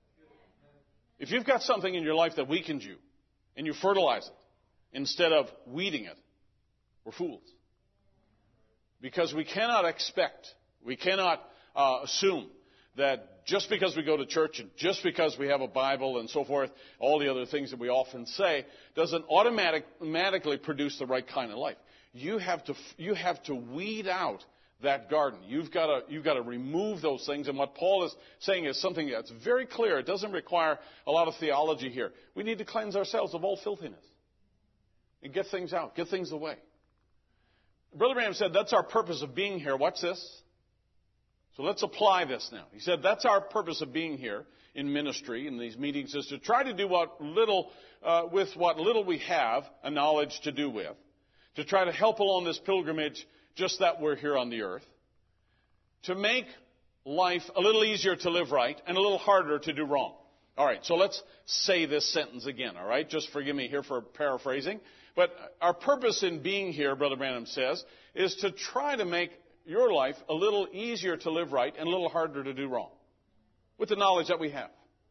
If you've got something in your life that weakens you, and you fertilize it, instead of weeding it, we're fools. Because we cannot expect, we cannot uh, assume that just because we go to church and just because we have a Bible and so forth, all the other things that we often say, doesn't automatic, automatically produce the right kind of life. You have to, you have to weed out that garden. You've got to, you've got to remove those things. And what Paul is saying is something that's very clear. It doesn't require a lot of theology here. We need to cleanse ourselves of all filthiness and get things out, get things away. Brother Branham said that's our purpose of being here. What's this? So let's apply this now. He said that's our purpose of being here in ministry, in these meetings, is to try to do what little, uh, with what little we have, a knowledge to do with, to try to help along this pilgrimage just that we're here on the earth, to make life a little easier to live right and a little harder to do wrong. All right, so let's say this sentence again, all right? Just forgive me here for paraphrasing. But our purpose in being here, Brother Branham says, is to try to make your life a little easier to live right and a little harder to do wrong with the knowledge that we have.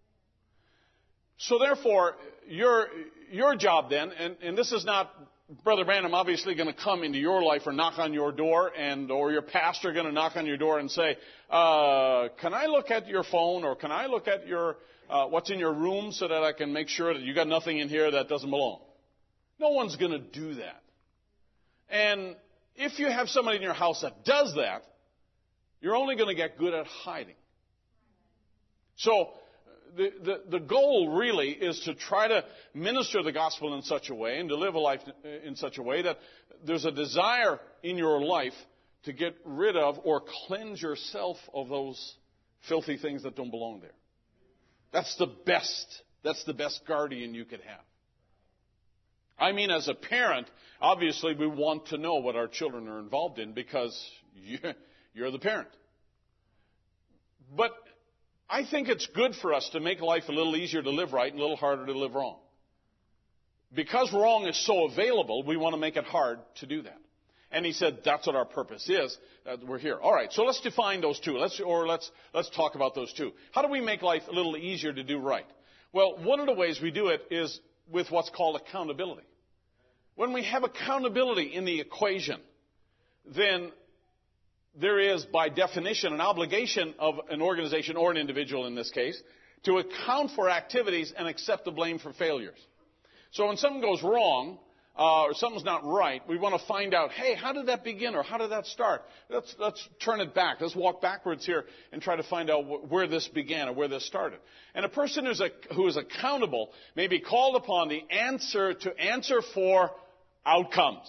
So therefore, your, your job then, and, and this is not Brother Branham obviously going to come into your life or knock on your door, and or your pastor going to knock on your door and say, uh, can I look at your phone, or can I look at your uh, what's in your room so that I can make sure that you got nothing in here that doesn't belong? No one's going to do that. And if you have somebody in your house that does that, you're only going to get good at hiding. So the, the, the goal really is to try to minister the gospel in such a way and to live a life in such a way that there's a desire in your life to get rid of or cleanse yourself of those filthy things that don't belong there. That's the best, that's the best guardian you could have. I mean, as a parent, obviously we want to know what our children are involved in because you're the parent. But I think it's good for us to make life a little easier to live right and a little harder to live wrong. Because wrong is so available, we want to make it hard to do that. And he said that's what our purpose is. Uh, we're here. All right, so let's define those two. Let's, or let's, let's talk about those two. How do we make life a little easier to do right? Well, one of the ways we do it is with what's called accountability. When we have accountability in the equation, then there is, by definition, an obligation of an organization or an individual in this case to account for activities and accept the blame for failures. So when something goes wrong, uh, or something's not right, we want to find out, hey, how did that begin or how did that start? Let's, let's turn it back. Let's walk backwards here and try to find out wh- where this began or where this started. And a person who's a, who is accountable may be called upon the answer to answer for outcomes.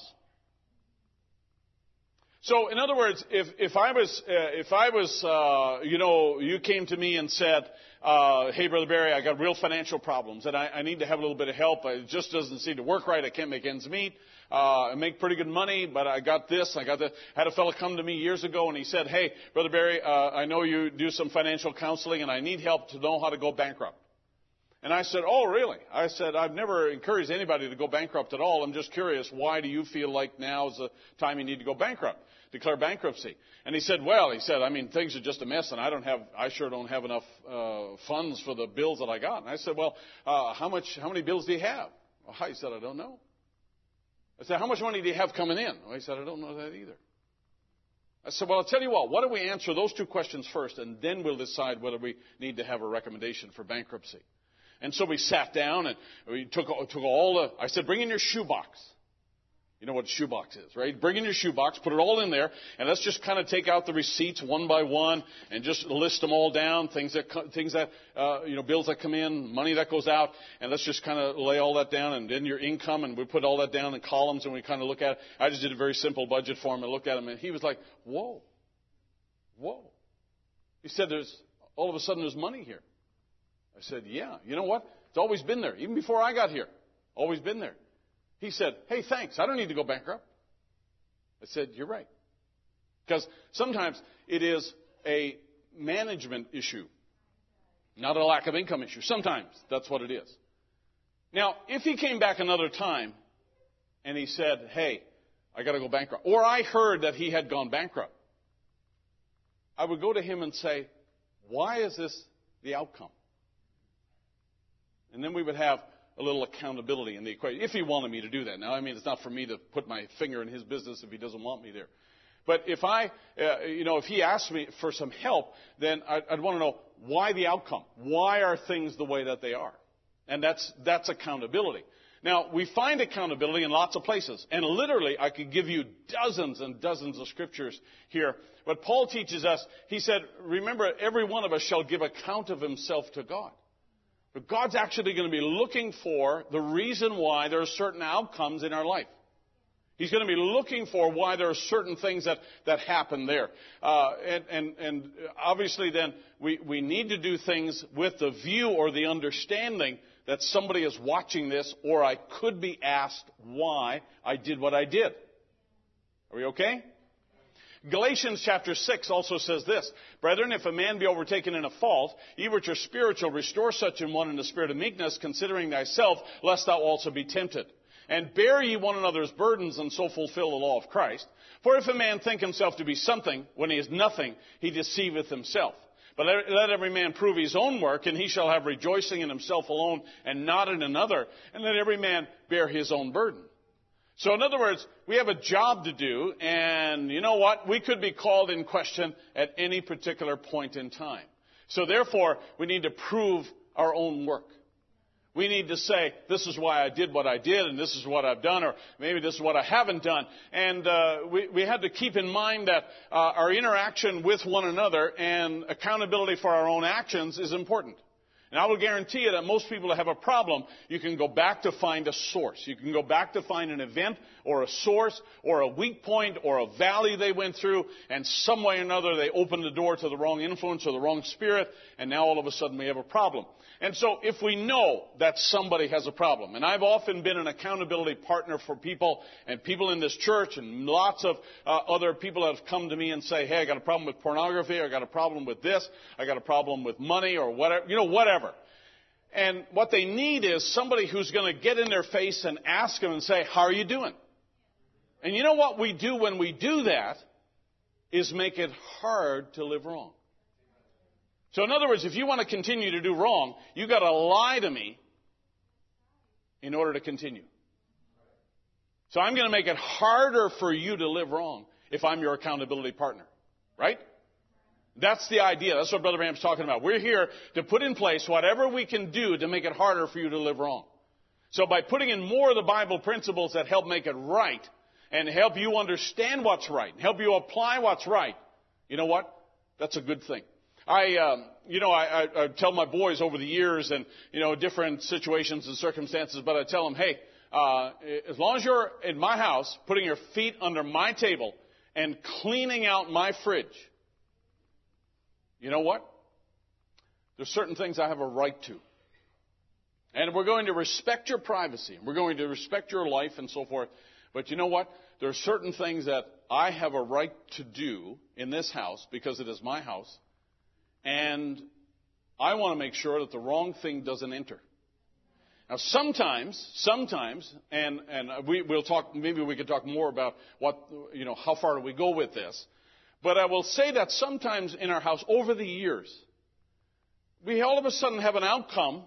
So, in other words, if, if I was, uh, if I was, uh, you know, you came to me and said, uh, hey, Brother Barry, I got real financial problems and I, I need to have a little bit of help. It just doesn't seem to work right. I can't make ends meet. Uh, I make pretty good money, but I got this. I got that. I had a fellow come to me years ago and he said, hey, Brother Barry, uh, I know you do some financial counseling and I need help to know how to go bankrupt. And I said, oh, really? I said, I've never encouraged anybody to go bankrupt at all. I'm just curious, why do you feel like now is the time you need to go bankrupt, declare bankruptcy? And he said, well, he said, I mean, things are just a mess, and I don't have, I sure don't have enough uh, funds for the bills that I got. And I said, well, uh, how much, how many bills do you have? Well, he said, I don't know. I said, how much money do you have coming in? Well, he said, I don't know that either. I said, well, I'll tell you what, why don't we answer those two questions first, and then we'll decide whether we need to have a recommendation for bankruptcy. And so we sat down and we took, took all the, I said, bring in your shoebox. You know what a shoebox is, right? Bring in your shoebox, put it all in there, and let's just kind of take out the receipts one by one and just list them all down, things that, things that, uh, you know, bills that come in, money that goes out, and let's just kind of lay all that down, and then your income, and we put all that down in columns, and we kind of look at it. I just did a very simple budget for him and looked at him, and he was like, whoa, whoa. He said, there's, all of a sudden there's money here. I said, yeah, you know what? It's always been there, even before I got here. Always been there. He said, hey, thanks. I don't need to go bankrupt. I said, you're right. Because sometimes it is a management issue, not a lack of income issue. Sometimes that's what it is. Now, if he came back another time and he said, hey, I got to go bankrupt, or I heard that he had gone bankrupt, I would go to him and say, why is this the outcome? And then we would have a little accountability in the equation, if he wanted me to do that. Now, I mean, it's not for me to put my finger in his business if he doesn't want me there. But if I, uh, you know, if he asked me for some help, then I'd, I'd want to know why the outcome. Why are things the way that they are? And that's, that's accountability. Now, we find accountability in lots of places. And literally, I could give you dozens and dozens of scriptures here. But Paul teaches us, he said, remember, every one of us shall give account of himself to God. But God's actually going to be looking for the reason why there are certain outcomes in our life. He's going to be looking for why there are certain things that, that happen there. Uh, and, and, and obviously then we, we need to do things with the view or the understanding that somebody is watching this, or I could be asked why I did what I did. Are we okay? Galatians chapter six also says this, brethren, if a man be overtaken in a fault, ye which are spiritual, restore such an one in the spirit of meekness, considering thyself, lest thou also be tempted. And bear ye one another's burdens, and so fulfill the law of Christ. For if a man think himself to be something, when he is nothing, he deceiveth himself. But let, let every man prove his own work, and he shall have rejoicing in himself alone, and not in another. And let every man bear his own burden. So in other words, we have a job to do, and you know what? We could be called in question at any particular point in time. So therefore, we need to prove our own work. We need to say, this is why I did what I did, and this is what I've done, or maybe this is what I haven't done. And uh, we, we have to keep in mind that uh, our interaction with one another and accountability for our own actions is important. And I will guarantee you that most people that have a problem, you can go back to find a source. You can go back to find an event or a source or a weak point or a valley they went through, and some way or another they opened the door to the wrong influence or the wrong spirit, and now all of a sudden we have a problem. And so if we know that somebody has a problem, and I've often been an accountability partner for people and people in this church and lots of uh, other people that have come to me and say, hey, I got a problem with pornography, I got a problem with this, I got a problem with money or whatever, you know, whatever. And what they need is somebody who's going to get in their face and ask them and say, how are you doing? And you know what we do when we do that is make it hard to live wrong. So in other words, if you want to continue to do wrong, you've got to lie to me in order to continue. So I'm going to make it harder for you to live wrong if I'm your accountability partner. Right? That's the idea. That's what Brother Branham's talking about. We're here to put in place whatever we can do to make it harder for you to live wrong. So by putting in more of the Bible principles that help make it right and help you understand what's right, help you apply what's right, you know what? That's a good thing. I, um, you know, I, I, I tell my boys over the years and, you know, different situations and circumstances, but I tell them, hey, uh, as long as you're in my house, putting your feet under my table and cleaning out my fridge, you know what? There's certain things I have a right to. And we're going to respect your privacy. We're going to respect your life and so forth. But you know what? There are certain things that I have a right to do in this house because it is my house. And I want to make sure that the wrong thing doesn't enter. Now, sometimes, sometimes, and, and we, we'll talk, maybe we could talk more about what, you know, how far do we go with this. But I will say that sometimes in our house, over the years, we all of a sudden have an outcome.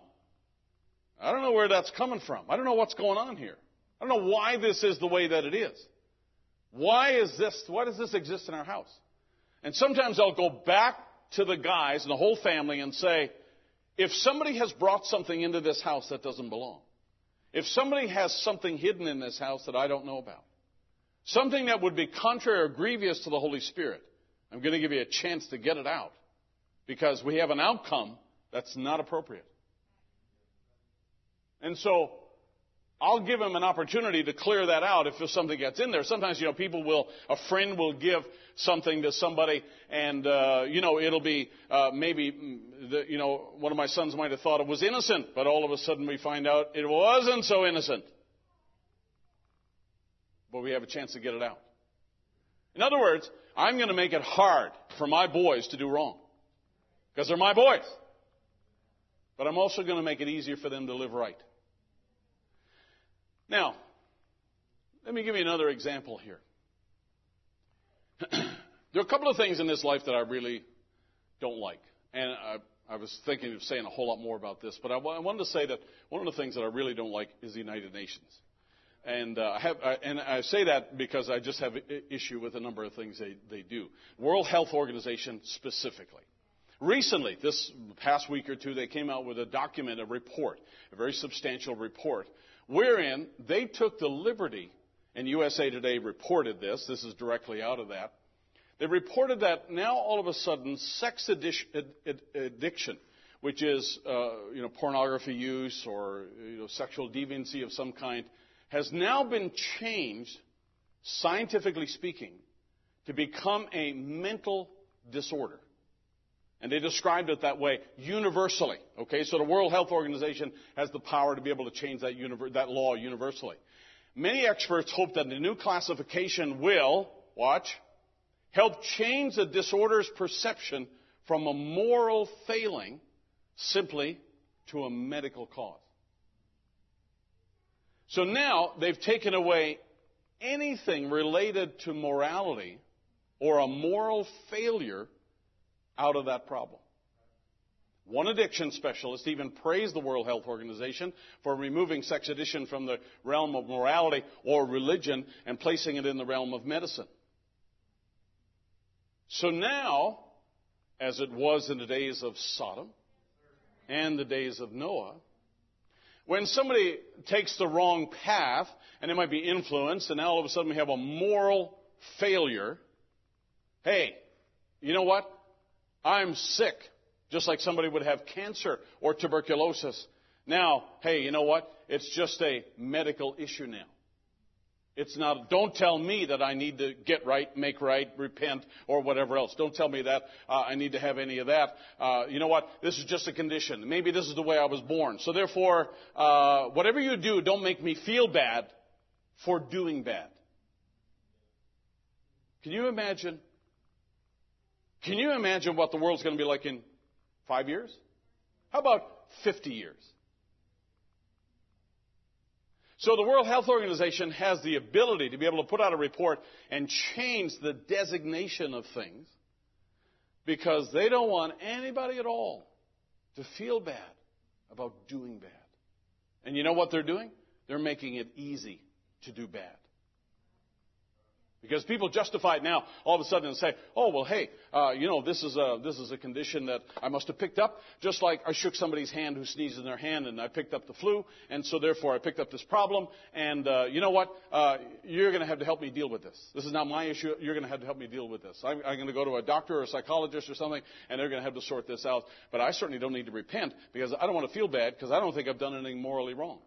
I don't know where that's coming from. I don't know what's going on here. I don't know why this is the way that it is. Why is this, why does this exist in our house? And sometimes I'll go back to the guys and the whole family and say, if somebody has brought something into this house that doesn't belong, if somebody has something hidden in this house that I don't know about, something that would be contrary or grievous to the Holy Spirit, I'm going to give you a chance to get it out because we have an outcome that's not appropriate. And so I'll give him an opportunity to clear that out if something gets in there. Sometimes, you know, people will, a friend will give something to somebody and, uh, you know, it'll be uh, maybe, the, you know, one of my sons might have thought it was innocent, but all of a sudden we find out it wasn't so innocent. But we have a chance to get it out. In other words, I'm going to make it hard for my boys to do wrong because they're my boys. But I'm also going to make it easier for them to live right. Now, let me give you another example here. There are a couple of things in this life that I really don't like. And I, I was thinking of saying a whole lot more about this, but I, I wanted to say that one of the things that I really don't like is the United Nations. And, uh, I have, I, and I say that because I just have an issue with a number of things they, they do. World Health Organization specifically. Recently, this past week or two, they came out with a document, a report, a very substantial report, wherein they took the liberty, and U S A Today reported this, this is directly out of that, they reported that now all of a sudden sex addiction, which is uh, you know, pornography use or you know, sexual deviancy of some kind, has now been changed, scientifically speaking, to become a mental disorder. And they described it that way universally. Okay, so the World Health Organization has the power to be able to change that, univer- that law universally. Many experts hope that the new classification will, watch, help change the disorder's perception from a moral failing simply to a medical cause. So now they've taken away anything related to morality or a moral failure out of that problem. One addiction specialist even praised the World Health Organization for removing sex addiction from the realm of morality or religion and placing it in the realm of medicine. So now, as it was in the days of Sodom and the days of Noah, when somebody takes the wrong path, and it might be influenced, and now all of a sudden we have a moral failure, hey, you know what? I'm sick Just like somebody would have cancer or tuberculosis. Now, hey, you know what? It's just a medical issue now. It's not, don't tell me that I need to get right, make right, repent, or whatever else. Don't tell me that uh, I need to have any of that. Uh, you know what? This is just a condition. Maybe this is the way I was born. So therefore, uh, whatever you do, don't make me feel bad for doing bad. Can you imagine? Can you imagine what the world's going to be like in five years? How about fifty years? So the World Health Organization has the ability to be able to put out a report and change the designation of things because they don't want anybody at all to feel bad about doing bad. And you know what they're doing? They're making it easy to do bad. Because people justify it now all of a sudden and say, oh, well, hey, uh, you know, this is a this is a condition that I must have picked up, just like I shook somebody's hand who sneezed in their hand and I picked up the flu, and so therefore I picked up this problem, and uh, you know what? Uh, you're going to have to help me deal with this. This is not my issue. You're going to have to help me deal with this. I'm, I'm going to go to a doctor or a psychologist or something, and they're going to have to sort this out. But I certainly don't need to repent because I don't want to feel bad because I don't think I've done anything morally wrong.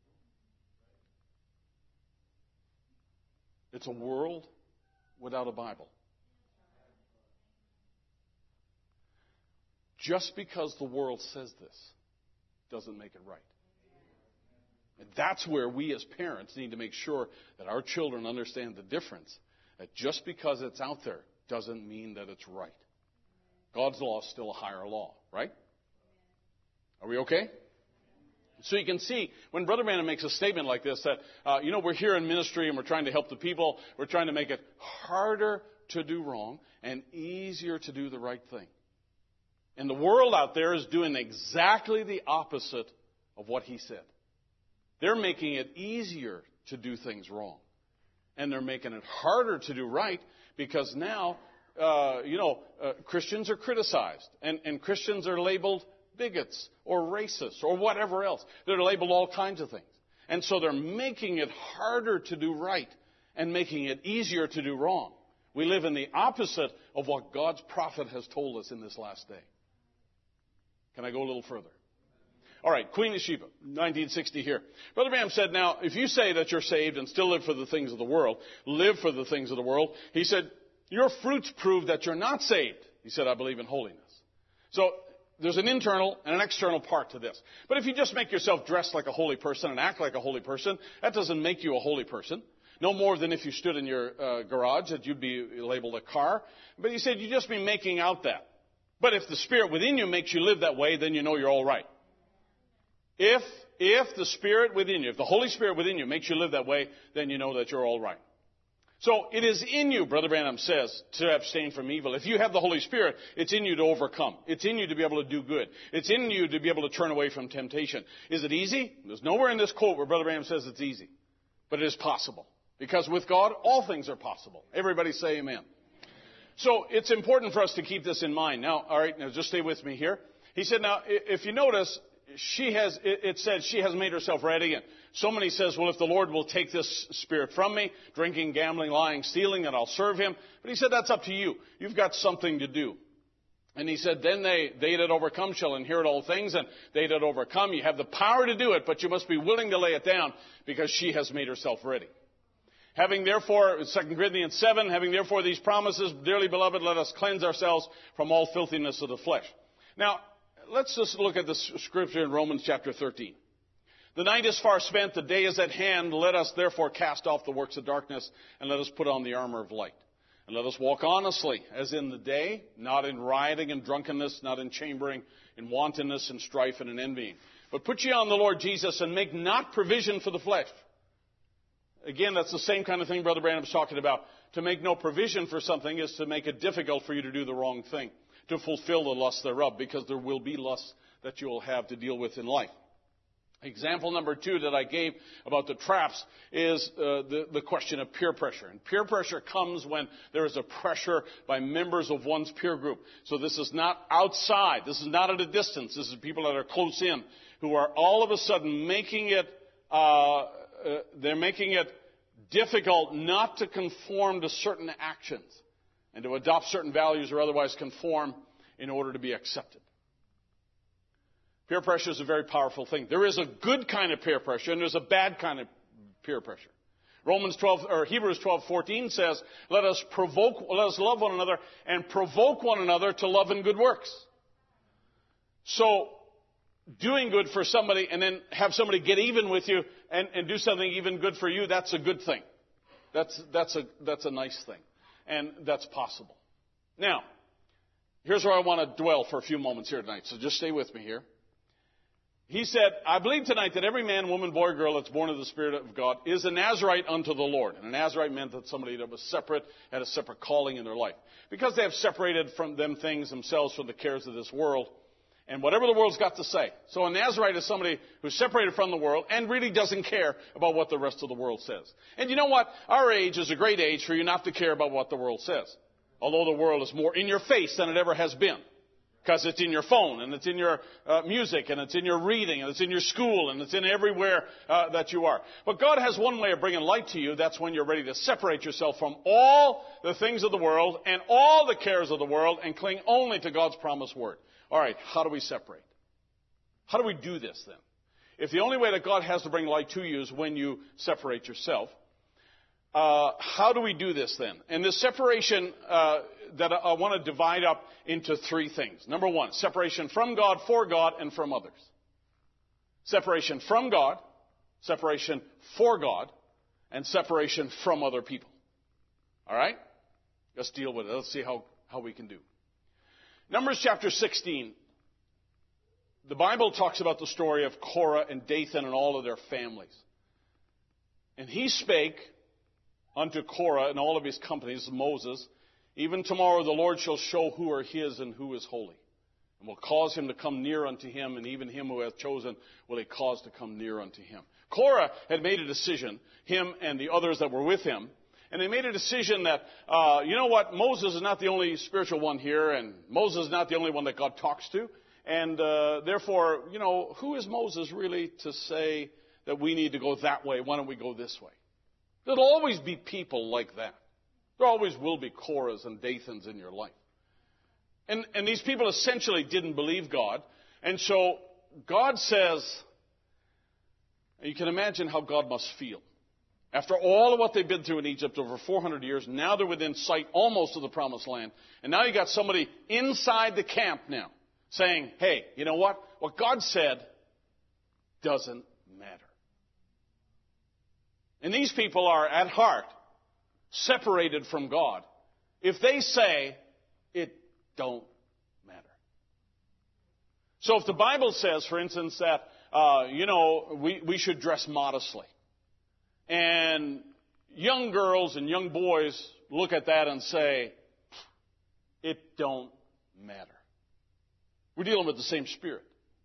It's a world without a Bible. Just because the world says this doesn't make it right. And that's where we as parents need to make sure that our children understand the difference. That just because it's out there doesn't mean that it's right. God's law is still a higher law, right? Are we okay? So you can see, when Brother Branham makes a statement like this, that, uh, you know, we're here in ministry and we're trying to help the people. We're trying to make it harder to do wrong and easier to do the right thing. And the world out there is doing exactly the opposite of what he said. They're making it easier to do things wrong. And they're making it harder to do right because now, uh, you know, uh, Christians are criticized. And, and Christians are labeled bigots or racists or whatever else. They're labeled all kinds of things. And so they're making it harder to do right and making it easier to do wrong. We live in the opposite of what God's prophet has told us in this last day. Can I go a little further? All right, Queen of Sheba, nineteen sixty here. Brother Branham said, now, if you say that you're saved and still live for the things of the world, live for the things of the world, he said, your fruits prove that you're not saved. He said, I believe in holiness. So there's an internal and an external part to this. But if you just make yourself dress like a holy person and act like a holy person, that doesn't make you a holy person. No more than if you stood in your uh, garage that you'd be labeled a car. But he said you'd just be making out that. But if the Spirit within you makes you live that way, then you know you're all right. If, if the Spirit within you, if the Holy Spirit within you makes you live that way, then you know that you're all right. So it is in you, Brother Branham says, to abstain from evil. If you have the Holy Spirit, it's in you to overcome. It's in you to be able to do good. It's in you to be able to turn away from temptation. Is it easy? There's nowhere in this quote where Brother Branham says it's easy. But it is possible. Because with God, all things are possible. Everybody say amen. So it's important for us to keep this in mind. Now, all right, now just stay with me here. He said, now, if you notice, she has, it said she has made herself ready. And somebody says, well, if the Lord will take this spirit from me, drinking, gambling, lying, stealing, then I'll serve him. But he said, that's up to you. You've got something to do. And he said, then they, they that overcome shall inherit all things, and they that overcome, you have the power to do it, but you must be willing to lay it down because she has made herself ready. Having therefore, Second Corinthians seven, having therefore these promises, dearly beloved, let us cleanse ourselves from all filthiness of the flesh. Now, let's just look at the scripture in Romans chapter thirteen. The night is far spent, the day is at hand. Let us therefore cast off the works of darkness, and let us put on the armor of light. And let us walk honestly, as in the day, not in rioting and drunkenness, not in chambering, in wantonness and strife and in envying. But put ye on the Lord Jesus, and make not provision for the flesh. Again, that's the same kind of thing Brother Branham's talking about. To make no provision for something is to make it difficult for you to do the wrong thing, to fulfill the lust thereof, because there will be lusts that you will have to deal with in life. Example number two that I gave about the traps is uh, the, the question of peer pressure. And peer pressure comes when there is a pressure by members of one's peer group. So this is not outside. This is not at a distance. This is people that are close in who are all of a sudden making it, uh, uh, they're making it difficult not to conform to certain actions and to adopt certain values or otherwise conform in order to be accepted. Peer pressure is a very powerful thing. There is a good kind of peer pressure, and there's a bad kind of peer pressure. Romans twelve, or Hebrews twelve fourteen says, let us provoke, let us love one another and provoke one another to love and good works. So, doing good for somebody and then have somebody get even with you and, and do something even good for you, that's a good thing. That's, that's a, that's a nice thing. And that's possible. Now, here's where I want to dwell for a few moments here tonight, so just stay with me here. He said, I believe tonight that every man, woman, boy, girl that's born of the Spirit of God is a Nazirite unto the Lord. And a Nazirite meant that somebody that was separate, had a separate calling in their life. Because they have separated from them things themselves from the cares of this world and whatever the world's got to say. So a Nazirite is somebody who's separated from the world and really doesn't care about what the rest of the world says. And you know what? Our age is a great age for you not to care about what the world says. Although the world is more in your face than it ever has been. Because it's in your phone, and it's in your uh, music, and it's in your reading, and it's in your school, and it's in everywhere uh, that you are. But God has one way of bringing light to you. That's when you're ready to separate yourself from all the things of the world and all the cares of the world and cling only to God's promised word. All right, how do we separate? How do we do this then? If the only way that God has to bring light to you is when you separate yourself, uh, how do we do this then? And this separation uh, that I, I want to divide up into three things. Number one, separation from God, for God, and from others. Separation from God, separation for God, and separation from other people. All right? Let's deal with it. Let's see how, how we can do. Numbers chapter sixteen. The Bible talks about the story of Korah and Dathan and all of their families. And he spake unto Korah and all of his companies, Moses, even tomorrow the Lord shall show who are his and who is holy, and will cause him to come near unto him, and even him who hath chosen will he cause to come near unto him. Korah had made a decision, him and the others that were with him, and they made a decision that, uh, you know what, Moses is not the only spiritual one here, and Moses is not the only one that God talks to, and uh, therefore, you know, who is Moses really to say that we need to go that way? Why don't we go this way? There'll always be people like that. There always will be Korahs and Dathans in your life. And, and these people essentially didn't believe God. And so God says, you can imagine how God must feel. After all of what they've been through in Egypt over four hundred years, now they're within sight almost of the promised land. And now you got somebody inside the camp now saying, hey, you know what? What God said doesn't matter. And these people are at heart separated from God. If they say, it don't matter. So if the Bible says, for instance, that, uh, you know, we, we should dress modestly. And young girls and young boys look at that and say, it don't matter. We're dealing with the same spirit.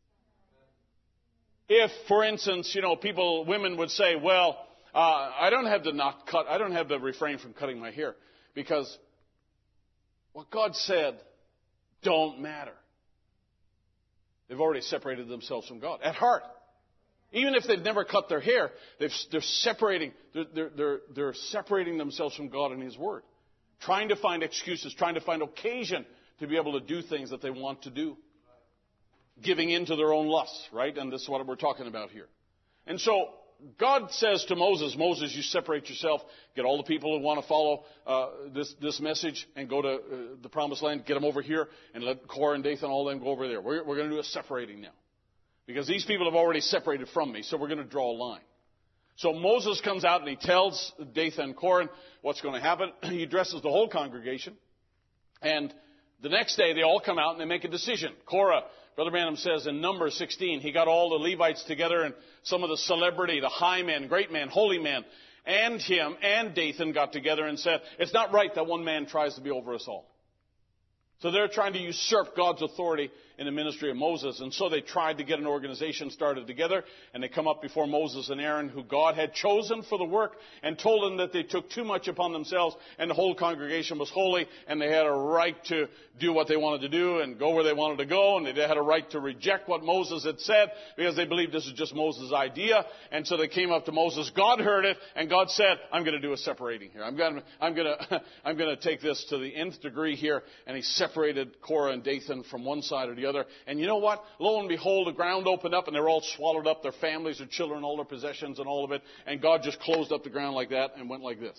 If, for instance, you know, people, women would say, well, uh, I don't have to not cut, I don't have to refrain from cutting my hair because what God said don't matter. They've already separated themselves from God at heart. Even if they've never cut their hair, they've, they're separating, they're, they're, they're, they're separating themselves from God and His Word. Trying to find excuses, trying to find occasion to be able to do things that they want to do. Giving in to their own lusts, right? And this is what we're talking about here. And so, God says to Moses, Moses, you separate yourself, get all the people who want to follow uh, this, this message and go to uh, the promised land, get them over here, and let Korah and Dathan, all of them go over there. We're, we're going to do a separating now. Because these people have already separated from me, so we're going to draw a line. So Moses comes out and he tells Dathan and Korah what's going to happen. He addresses the whole congregation. And the next day they all come out and they make a decision. Korah, Brother Branham says in Numbers sixteen, he got all the Levites together and some of the celebrity, the high men, great men, holy men, and him and Dathan got together and said, it's not right that one man tries to be over us all. So they're trying to usurp God's authority in the ministry of Moses. And so they tried to get an organization started together. And they come up before Moses and Aaron, who God had chosen for the work, and told them that they took too much upon themselves and the whole congregation was holy and they had a right to do what they wanted to do and go where they wanted to go. And they had a right to reject what Moses had said because they believed this was just Moses' idea. And so they came up to Moses. God heard it and God said, I'm going to do a separating here. I'm going to, I'm going to, I'm going to take this to the nth degree here. And he separated Korah and Dathan from one side or the other. other. And you know what? Lo and behold, the ground opened up and they were all swallowed up, their families, their children, all their possessions and all of it. And God just closed up the ground like that and went like this.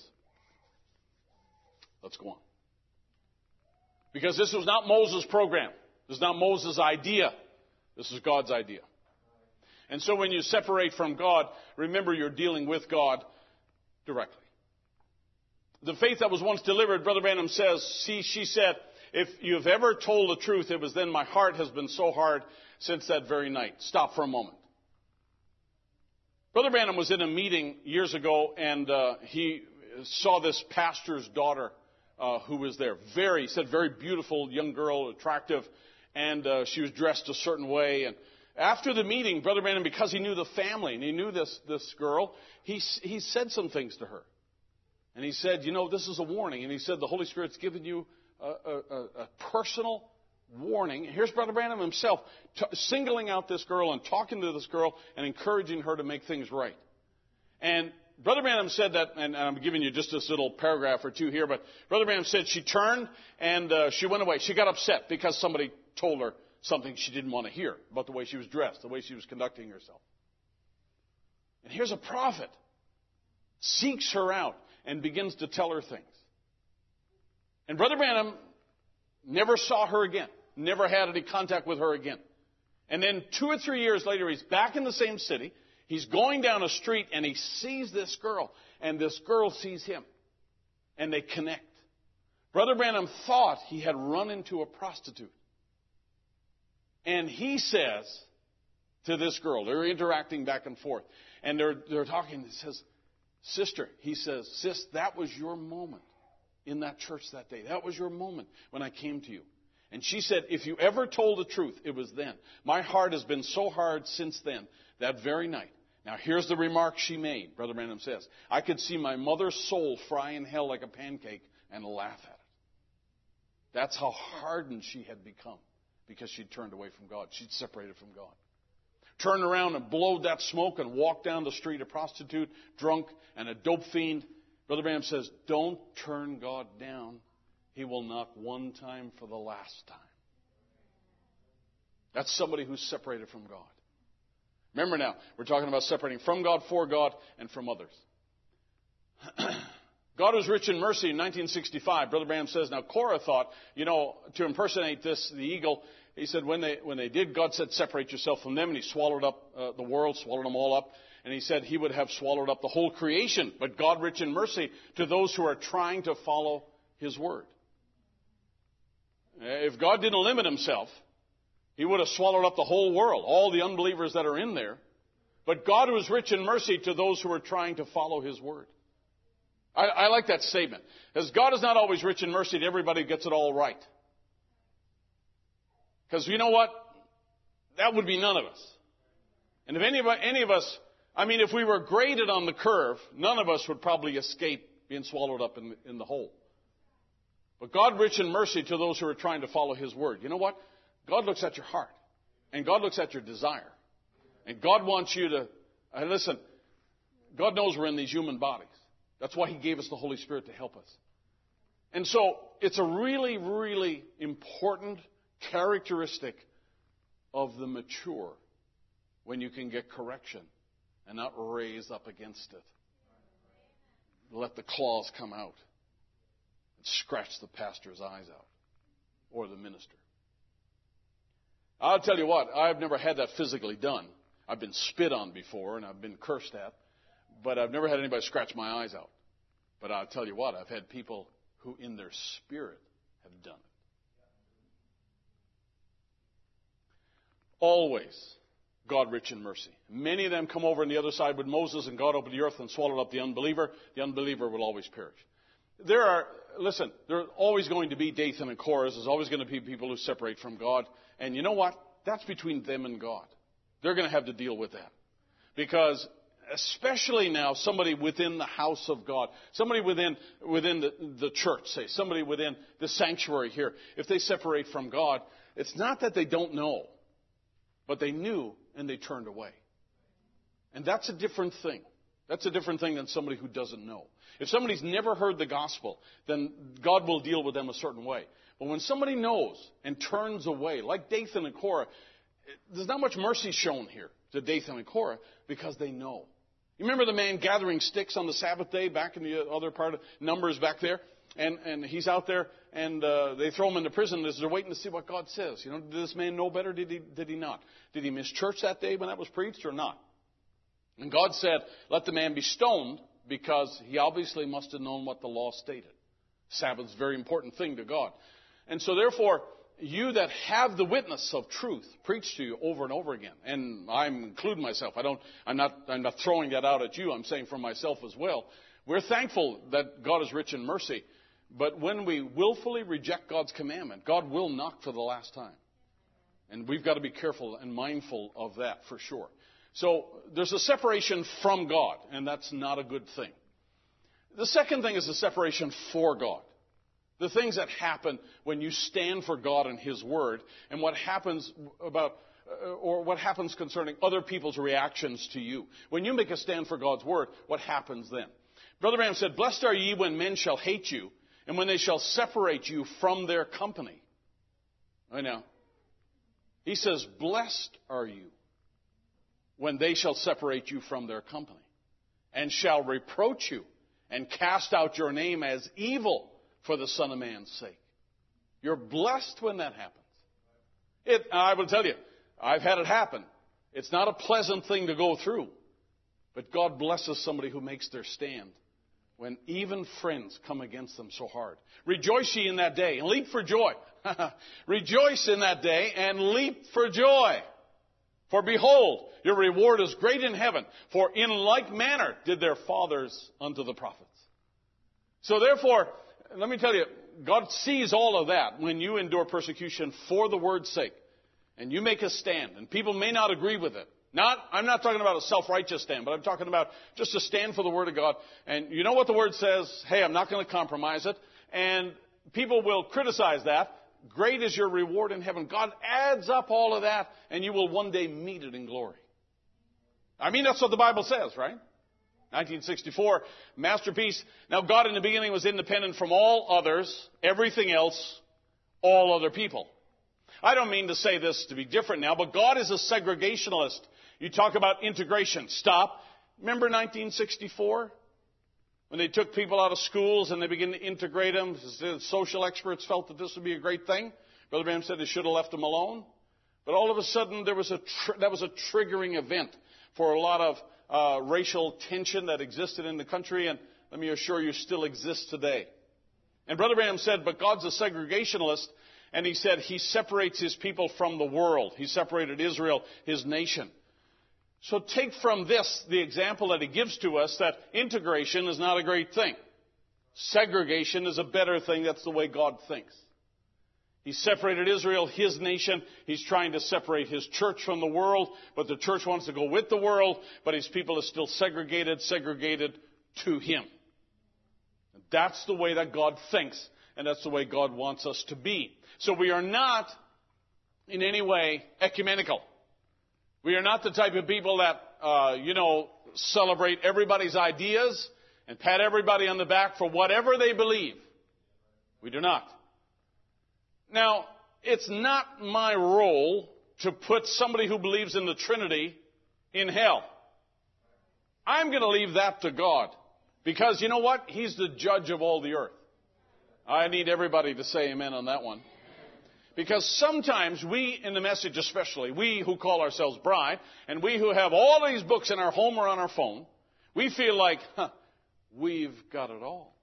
Let's go on. Because this was not Moses' program. This is not Moses' idea. This is God's idea. And so when you separate from God, remember you're dealing with God directly. The faith that was once delivered, Brother Branham says, see, she said, if you've ever told the truth, it was then my heart has been so hard since that very night. Stop for a moment. Brother Branham was in a meeting years ago, and uh, he saw this pastor's daughter uh, who was there. Very, he said, very beautiful young girl, attractive, and uh, she was dressed a certain way. And after the meeting, Brother Branham, because he knew the family and he knew this, this girl, he, he said some things to her. And he said, you know, this is a warning. And he said, the Holy Spirit's given you a, a, a personal warning. Here's Brother Branham himself t- singling out this girl and talking to this girl and encouraging her to make things right. And Brother Branham said that, and I'm giving you just this little paragraph or two here, but Brother Branham said she turned and uh, she went away. She got upset because somebody told her something she didn't want to hear about the way she was dressed, the way she was conducting herself. And here's a prophet, seeks her out and begins to tell her things. And Brother Branham never saw her again, never had any contact with her again. And then two or three years later, he's back in the same city. He's going down a street and he sees this girl, and this girl sees him, and they connect. Brother Branham thought he had run into a prostitute. And he says to this girl, they're interacting back and forth, and they're, they're talking, he says, sister, he says, sis, that was your moment in that church that day. That was your moment when I came to you. And she said, if you ever told the truth, it was then. My heart has been so hard since then, that very night. Now, here's the remark she made, Brother Branham says. I could see my mother's soul fry in hell like a pancake and laugh at it. That's how hardened she had become because she'd turned away from God. She'd separated from God. Turned around and blowed that smoke and walked down the street, a prostitute, drunk, and a dope fiend. Brother Branham says, don't turn God down. He will knock one time for the last time. That's somebody who's separated from God. Remember now, we're talking about separating from God, for God, and from others. God was rich in mercy in nineteen sixty-five. Brother Branham says, now Korah thought, you know, to impersonate this, the eagle, he said when they when they did, God said, separate yourself from them, and he swallowed up uh, the world, swallowed them all up. And he said he would have swallowed up the whole creation. But God, rich in mercy, to those who are trying to follow his word. If God didn't limit himself, he would have swallowed up the whole world, all the unbelievers that are in there. But God was rich in mercy to those who are trying to follow his word. I, I like that statement. Because God is not always rich in mercy to everybody who gets it all right. Because you know what? That would be none of us. And if any of, any of us, I mean, if we were graded on the curve, none of us would probably escape being swallowed up in, in the hole. But God, rich in mercy to those who are trying to follow his word. You know what? God looks at your heart. And God looks at your desire. And God wants you to, uh, listen, God knows we're in these human bodies. That's why he gave us the Holy Spirit to help us. And so it's a really, really important characteristic of the mature when you can get correction and not raise up against it. Let the claws come out and scratch the pastor's eyes out or the minister. I'll tell you what, I've never had that physically done. I've been spit on before and I've been cursed at, but I've never had anybody scratch my eyes out. But I'll tell you what, I've had people who in their spirit have done it. Always, God rich in mercy. Many of them come over on the other side with Moses, and God opened the earth and swallowed up the unbeliever. The unbeliever will always perish. There are, listen, there are always going to be Dathan and Korah. There's always going to be people who separate from God. And you know what? That's between them and God. They're going to have to deal with that. Because especially now, somebody within the house of God, somebody within within the, the church, say, somebody within the sanctuary here, if they separate from God, it's not that they don't know, but they knew and they turned away. And that's a different thing. That's a different thing than somebody who doesn't know. If somebody's never heard the gospel, then God will deal with them a certain way. But when somebody knows and turns away, like Dathan and Korah, there's not much mercy shown here to Dathan and Korah because they know. You remember the man gathering sticks on the Sabbath day back in the other part of Numbers back there? And, and he's out there, and uh, they throw him into prison as they're waiting to see what God says. You know, did this man know better? Did he, did he not? Did he miss church that day when that was preached or not? And God said, let the man be stoned because he obviously must have known what the law stated. Sabbath's a very important thing to God. And so therefore, you that have the witness of truth preach to you over and over again. And I'm including myself. I don't, I'm not, I'm not throwing that out at you. I'm saying for myself as well. We're thankful that God is rich in mercy. But when we willfully reject God's commandment, God will knock for the last time. And we've got to be careful and mindful of that for sure. So there's a separation from God, and that's not a good thing. The second thing is the separation for God. The things that happen when you stand for God and His Word, and what happens about, uh, or what happens concerning other people's reactions to you. When you make a stand for God's Word, what happens then? Brother Branham said, blessed are ye when men shall hate you, and when they shall separate you from their company. I know. He says, blessed are you when they shall separate you from their company, and shall reproach you, and cast out your name as evil for the Son of Man's sake. You're blessed when that happens. It, I will tell you, I've had it happen. It's not a pleasant thing to go through, but God blesses somebody who makes their stand when even friends come against them so hard. Rejoice ye in that day, and leap for joy. Rejoice in that day, and leap for joy. For behold, your reward is great in heaven, for in like manner did their fathers unto the prophets. So therefore, let me tell you, God sees all of that when you endure persecution for the word's sake. And you make a stand, and people may not agree with it. Not, I'm not talking about a self-righteous stand, but I'm talking about just a stand for the Word of God. And you know what the Word says? Hey, I'm not going to compromise it. And people will criticize that. Great is your reward in heaven. God adds up all of that, and you will one day meet it in glory. I mean, that's what the Bible says, right? nineteen sixty-four, masterpiece. Now, God in the beginning was independent from all others, everything else, all other people. I don't mean to say this to be different now, but God is a segregationalist. You talk about integration. Stop. Remember nineteen sixty-four? When they took people out of schools and they began to integrate them, social experts felt that this would be a great thing. Brother Branham said they should have left them alone. But all of a sudden, there was a tr- that was a triggering event for a lot of uh, racial tension that existed in the country, and let me assure you, still exists today. And Brother Branham said, but God's a segregationalist, and he said he separates his people from the world. He separated Israel, his nation. So take from this the example that he gives to us that integration is not a great thing. Segregation is a better thing. That's the way God thinks. He separated Israel, his nation. He's trying to separate his church from the world, but the church wants to go with the world, but his people are still segregated, segregated to him. That's the way that God thinks, and that's the way God wants us to be. So we are not in any way ecumenical. We are not the type of people that, uh, you know, celebrate everybody's ideas and pat everybody on the back for whatever they believe. We do not. Now, it's not my role to put somebody who believes in the Trinity in hell. I'm going to leave that to God. Because you know what? He's the judge of all the earth. I need everybody to say amen on that one. Because sometimes we, in the message especially, we who call ourselves bride, and we who have all these books in our home or on our phone, we feel like, huh, we've got it all.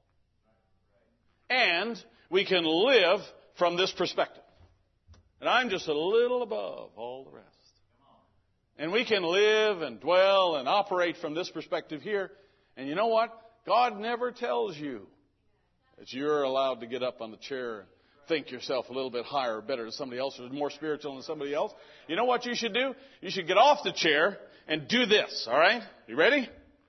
And we can live from this perspective. And I'm just a little above all the rest. And we can live and dwell and operate from this perspective here. And you know what? God never tells you that you're allowed to get up on the chair and think yourself a little bit higher or better than somebody else or more spiritual than somebody else. You know what you should do? You should get off the chair and do this, all right? You ready?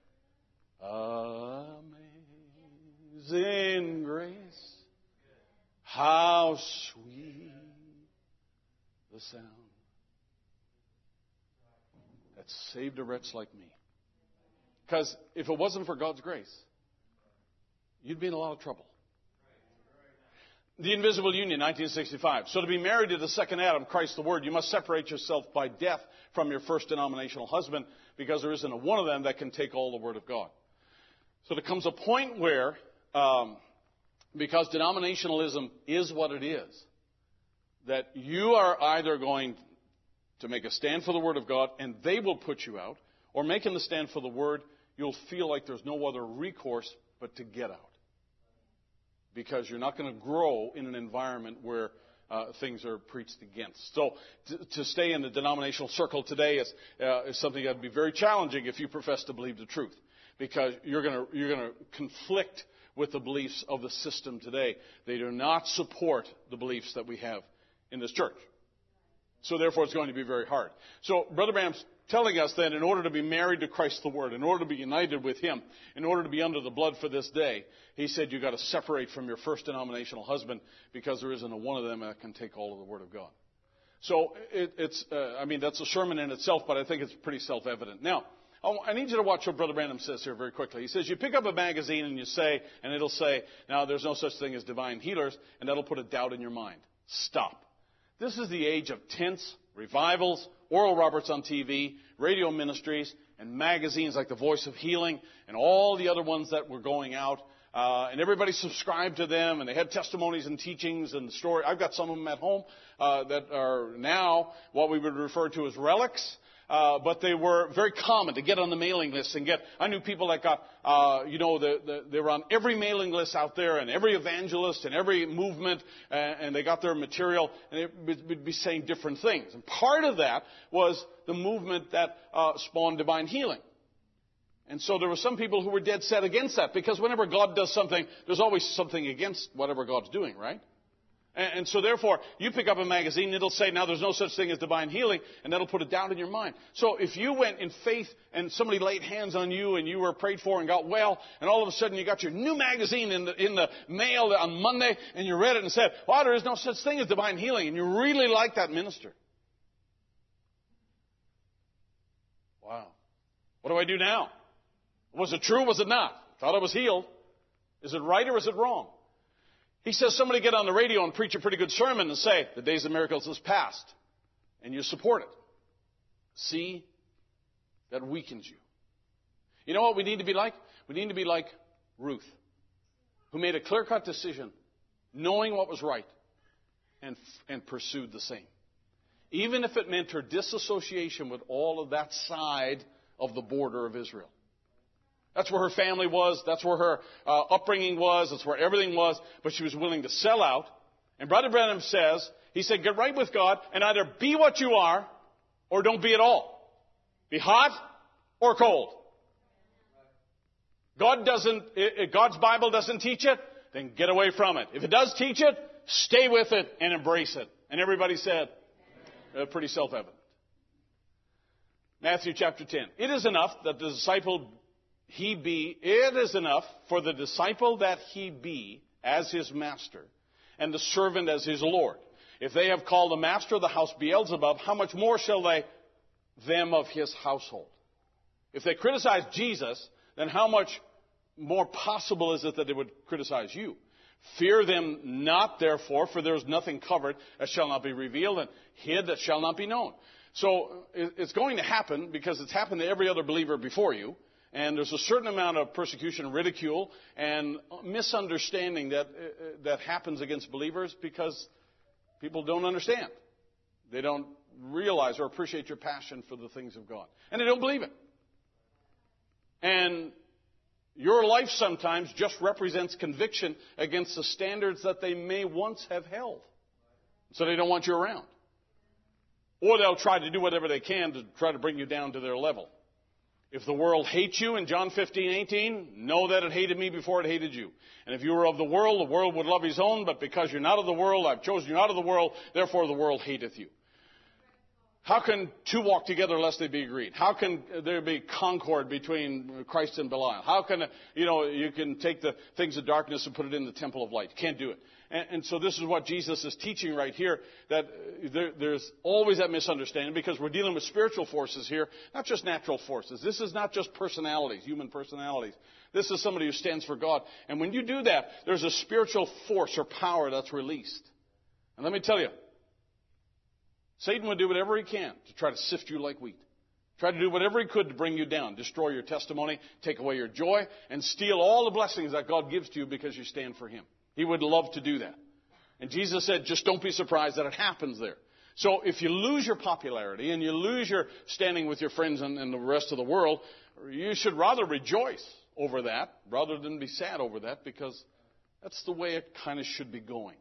Amazing grace, how sweet the sound that saved a wretch like me. Because if it wasn't for God's grace, you'd be in a lot of trouble. The Invisible Union, nineteen sixty-five. So to be married to the second Adam, Christ the Word, you must separate yourself by death from your first denominational husband, because there isn't a one of them that can take all the Word of God. So there comes a point where, um, because denominationalism is what it is, that you are either going to make a stand for the Word of God and they will put you out, or making the stand for the Word, you'll feel like there's no other recourse but to get out. Because you're not going to grow in an environment where uh, things are preached against. So to, to stay in the denominational circle today is, uh, is something that would be very challenging if you profess to believe the truth. Because you're going to, you're going to conflict with the beliefs of the system today. They do not support the beliefs that we have in this church. So therefore it's going to be very hard. So Brother Branham's telling us that in order to be married to Christ the Word, in order to be united with Him, in order to be under the blood for this day, he said you've got to separate from your first denominational husband, because there isn't a one of them that can take all of the Word of God. So it, it's, uh, I mean, that's a sermon in itself, but I think it's pretty self-evident. Now, I need you to watch what Brother Branham says here very quickly. He says, you pick up a magazine and you say, and it'll say, now there's no such thing as divine healers, and that'll put a doubt in your mind. Stop. This is the age of tents, revivals, Oral Roberts on T V, radio ministries, and magazines like The Voice of Healing, and all the other ones that were going out. Uh, and everybody subscribed to them, and they had testimonies and teachings and story. I've got some of them at home uh, that are now what we would refer to as relics. Uh, but they were very common to get on the mailing list and get. I knew people that got, uh, you know, the, the, they were on every mailing list out there, and every evangelist and every movement, and, and they got their material, and it would, would be saying different things. And part of that was the movement that uh, spawned divine healing. And so there were some people who were dead set against that, because whenever God does something, there's always something against whatever God's doing, right? And so therefore, you pick up a magazine, it'll say, now there's no such thing as divine healing, and that'll put a doubt in your mind. So if you went in faith and somebody laid hands on you and you were prayed for and got well, and all of a sudden you got your new magazine in the, in the mail on Monday, and you read it and said, well, there is no such thing as divine healing, and you really like that minister. Wow. What do I do now? Was it true? Was it not? Thought I was healed. Is it right or is it wrong? He says somebody get on the radio and preach a pretty good sermon and say, the days of miracles is past, and you support it. See, that weakens you. You know what we need to be like? We need to be like Ruth, who made a clear-cut decision, knowing what was right, and, and pursued the same. Even if it meant her disassociation with all of that side of the border of Israel. That's where her family was. That's where her uh, upbringing was. That's where everything was. But she was willing to sell out. And Brother Branham says, he said, get right with God and either be what you are or don't be at all. Be hot or cold. God doesn't, if God's Bible doesn't teach it, then get away from it. If it does teach it, stay with it and embrace it. And everybody said, uh, pretty self-evident. Matthew chapter ten. It is enough that the disciple He be, it is enough for the disciple that he be as his master, and the servant as his Lord. If they have called the master of the house Beelzebub, how much more shall they them of his household? If they criticize Jesus, then how much more possible is it that they would criticize you? Fear them not, therefore, for there is nothing covered that shall not be revealed, and hid that shall not be known. So it's going to happen, because it's happened to every other believer before you. And there's a certain amount of persecution, ridicule, and misunderstanding that uh, that happens against believers because people don't understand. They don't realize or appreciate your passion for the things of God. And they don't believe it. And your life sometimes just represents conviction against the standards that they may once have held. So they don't want you around. Or they'll try to do whatever they can to try to bring you down to their level. If the world hates you in John fifteen eighteen, know that it hated me before it hated you. And if you were of the world, the world would love his own, but because you're not of the world, I've chosen you out of the world, therefore the world hateth you. How can two walk together unless they be agreed? How can there be concord between Christ and Belial? How can, you know, you can take the things of darkness and put it in the temple of light? You can't do it. And, and so this is what Jesus is teaching right here, that there, there's always that misunderstanding because we're dealing with spiritual forces here, not just natural forces. This is not just personalities, human personalities. This is somebody who stands for God. And when you do that, there's a spiritual force or power that's released. And let me tell you, Satan would do whatever he can to try to sift you like wheat. Try to do whatever he could to bring you down, destroy your testimony, take away your joy, and steal all the blessings that God gives to you because you stand for him. He would love to do that. And Jesus said, just don't be surprised that it happens there. So if you lose your popularity and you lose your standing with your friends and, and the rest of the world, you should rather rejoice over that rather than be sad over that, because that's the way it kind of should be going.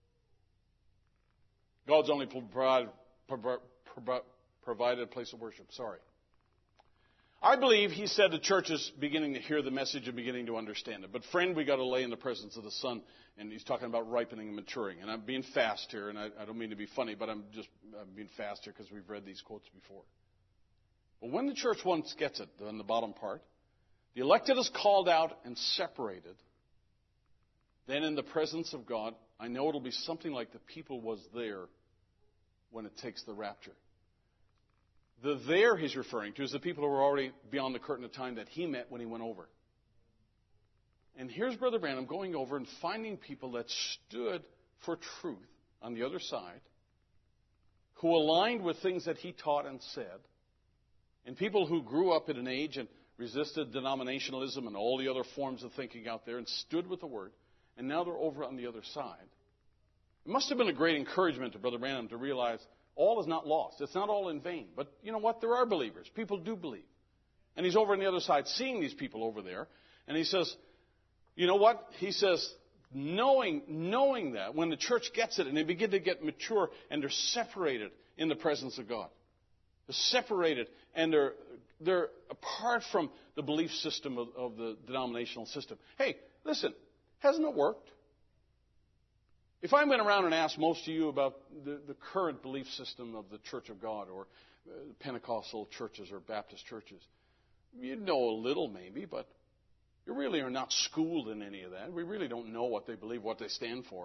God's only provided, provided a place of worship. Sorry. I believe he said the church is beginning to hear the message and beginning to understand it. But friend, we got to lay in the presence of the Son, and he's talking about ripening and maturing. And I'm being fast here, and I, I don't mean to be funny, but I'm just I'm being fast here because we've read these quotes before. But when the church once gets it, in the bottom part, the elected is called out and separated. Then in the presence of God, I know it'll be something like the people was there when it takes the rapture. The there he's referring to is the people who were already beyond the curtain of time that he met when he went over. And here's Brother Branham going over and finding people that stood for truth on the other side, who aligned with things that he taught and said, and people who grew up in an age and resisted denominationalism and all the other forms of thinking out there and stood with the Word, and now they're over on the other side. It must have been a great encouragement to Brother Branham to realize all is not lost. It's not all in vain. But you know what? There are believers. People do believe. And he's over on the other side seeing these people over there. And he says, you know what? He says, knowing, knowing that, when the church gets it and they begin to get mature and they're separated in the presence of God. They're separated and they're, they're apart from the belief system of, of the denominational system. Hey, listen, hasn't it worked? If I went around and asked most of you about the, the current belief system of the Church of God or uh, Pentecostal churches or Baptist churches, you'd know a little maybe, but you really are not schooled in any of that. We really don't know what they believe, what they stand for.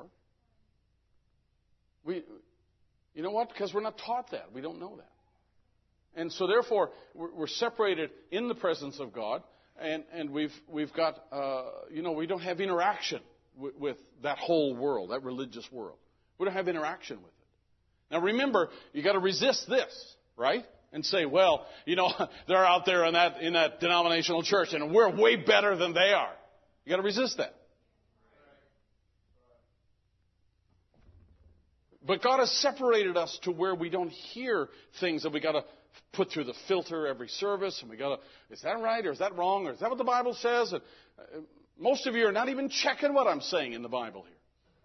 We, you know what? Because we're not taught that. We don't know that. And so therefore, we're, we're separated in the presence of God, and, and we've, we've got, uh, you know, we don't have interaction with that whole world, that religious world. We don't have interaction with it. Now remember, you got to resist this, right? And say, well, you know, they're out there in that in that denominational church, and we're way better than they are. You got to resist that. But God has separated us to where we don't hear things that we got to put through the filter every service, and we got to, is that right or is that wrong or is that what the Bible says? And, uh, most of you are not even checking what I'm saying in the Bible here.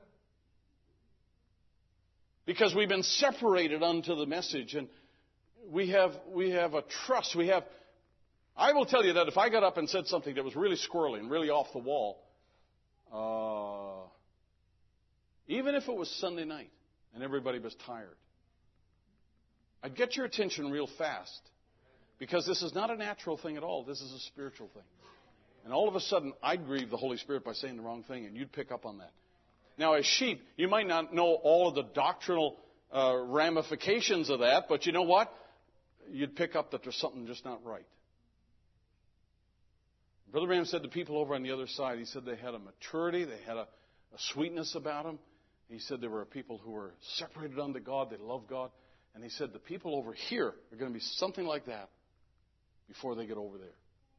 Because we've been separated unto the message, and we have we have a trust. We have. I will tell you that if I got up and said something that was really squirrely and really off the wall, uh, even if it was Sunday night and everybody was tired, I'd get your attention real fast. Because this is not a natural thing at all. This is a spiritual thing. And all of a sudden, I'd grieve the Holy Spirit by saying the wrong thing, and you'd pick up on that. Now, as sheep, you might not know all of the doctrinal uh, ramifications of that, but you know what? You'd pick up that there's something just not right. Brother Branham said to people over on the other side, he said they had a maturity, they had a, a sweetness about them. He said there were people who were separated unto God, they loved God. And he said the people over here are going to be something like that before they get over there.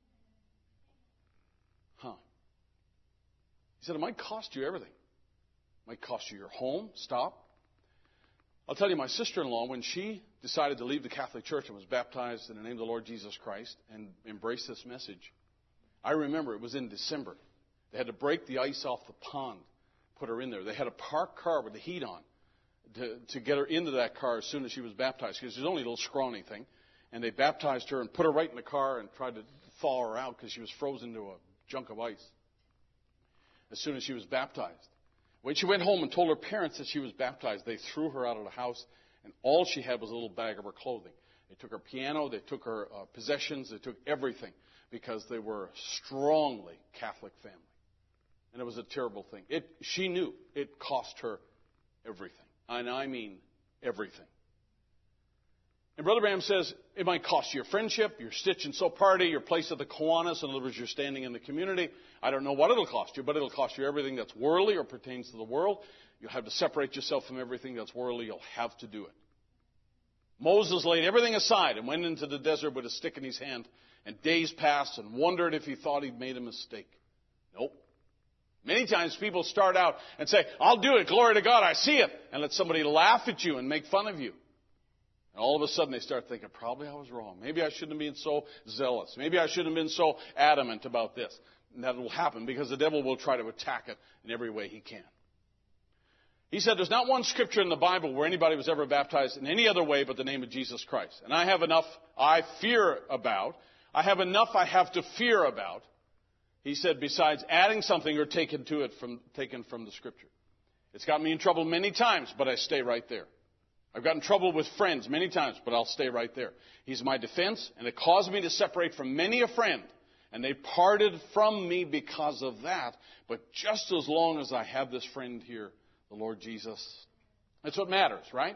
Huh. He said, it might cost you everything. It might cost you your home. Stop. I'll tell you, my sister-in-law, when she decided to leave the Catholic Church and was baptized in the name of the Lord Jesus Christ and embraced this message, I remember it was in December. They had to break the ice off the pond, put her in there. They had to park car with the heat on to, to get her into that car as soon as she was baptized, because she's only a little scrawny thing. And they baptized her and put her right in the car and tried to thaw her out because she was frozen to a chunk of ice as soon as she was baptized. When she went home and told her parents that she was baptized, they threw her out of the house And all she had was a little bag of her clothing. They took her piano, they took her uh, possessions, they took everything because they were a strongly Catholic family. And it was a terrible thing. It, she knew it cost her everything. And I mean everything. And Brother Branham says it might cost you your friendship, your stitch and sew party, your place at the Kiwanis, in other words, your standing in the community. I don't know what it'll cost you, but it'll cost you everything that's worldly or pertains to the world. You'll have to separate yourself from everything that's worldly. You'll have to do it. Moses laid everything aside and went into the desert with a stick in his hand, and days passed and wondered if he thought he'd made a mistake. Nope. Many times people start out and say, I'll do it, glory to God, I see it, and let somebody laugh at you and make fun of you. And all of a sudden they start thinking, probably I was wrong. Maybe I shouldn't have been so zealous. Maybe I shouldn't have been so adamant about this. And that will happen because the devil will try to attack it in every way he can. He said there's not one scripture in the Bible where anybody was ever baptized in any other way but the name of Jesus Christ. And I have enough I fear about. I have enough I have to fear about. He said, besides adding something or taken to it from, taken from the scripture. It's got me in trouble many times, but I stay right there. I've gotten in trouble with friends many times, but I'll stay right there. He's my defense, and it caused me to separate from many a friend. And they parted from me because of that. But just as long as I have this friend here, the Lord Jesus, that's what matters, right?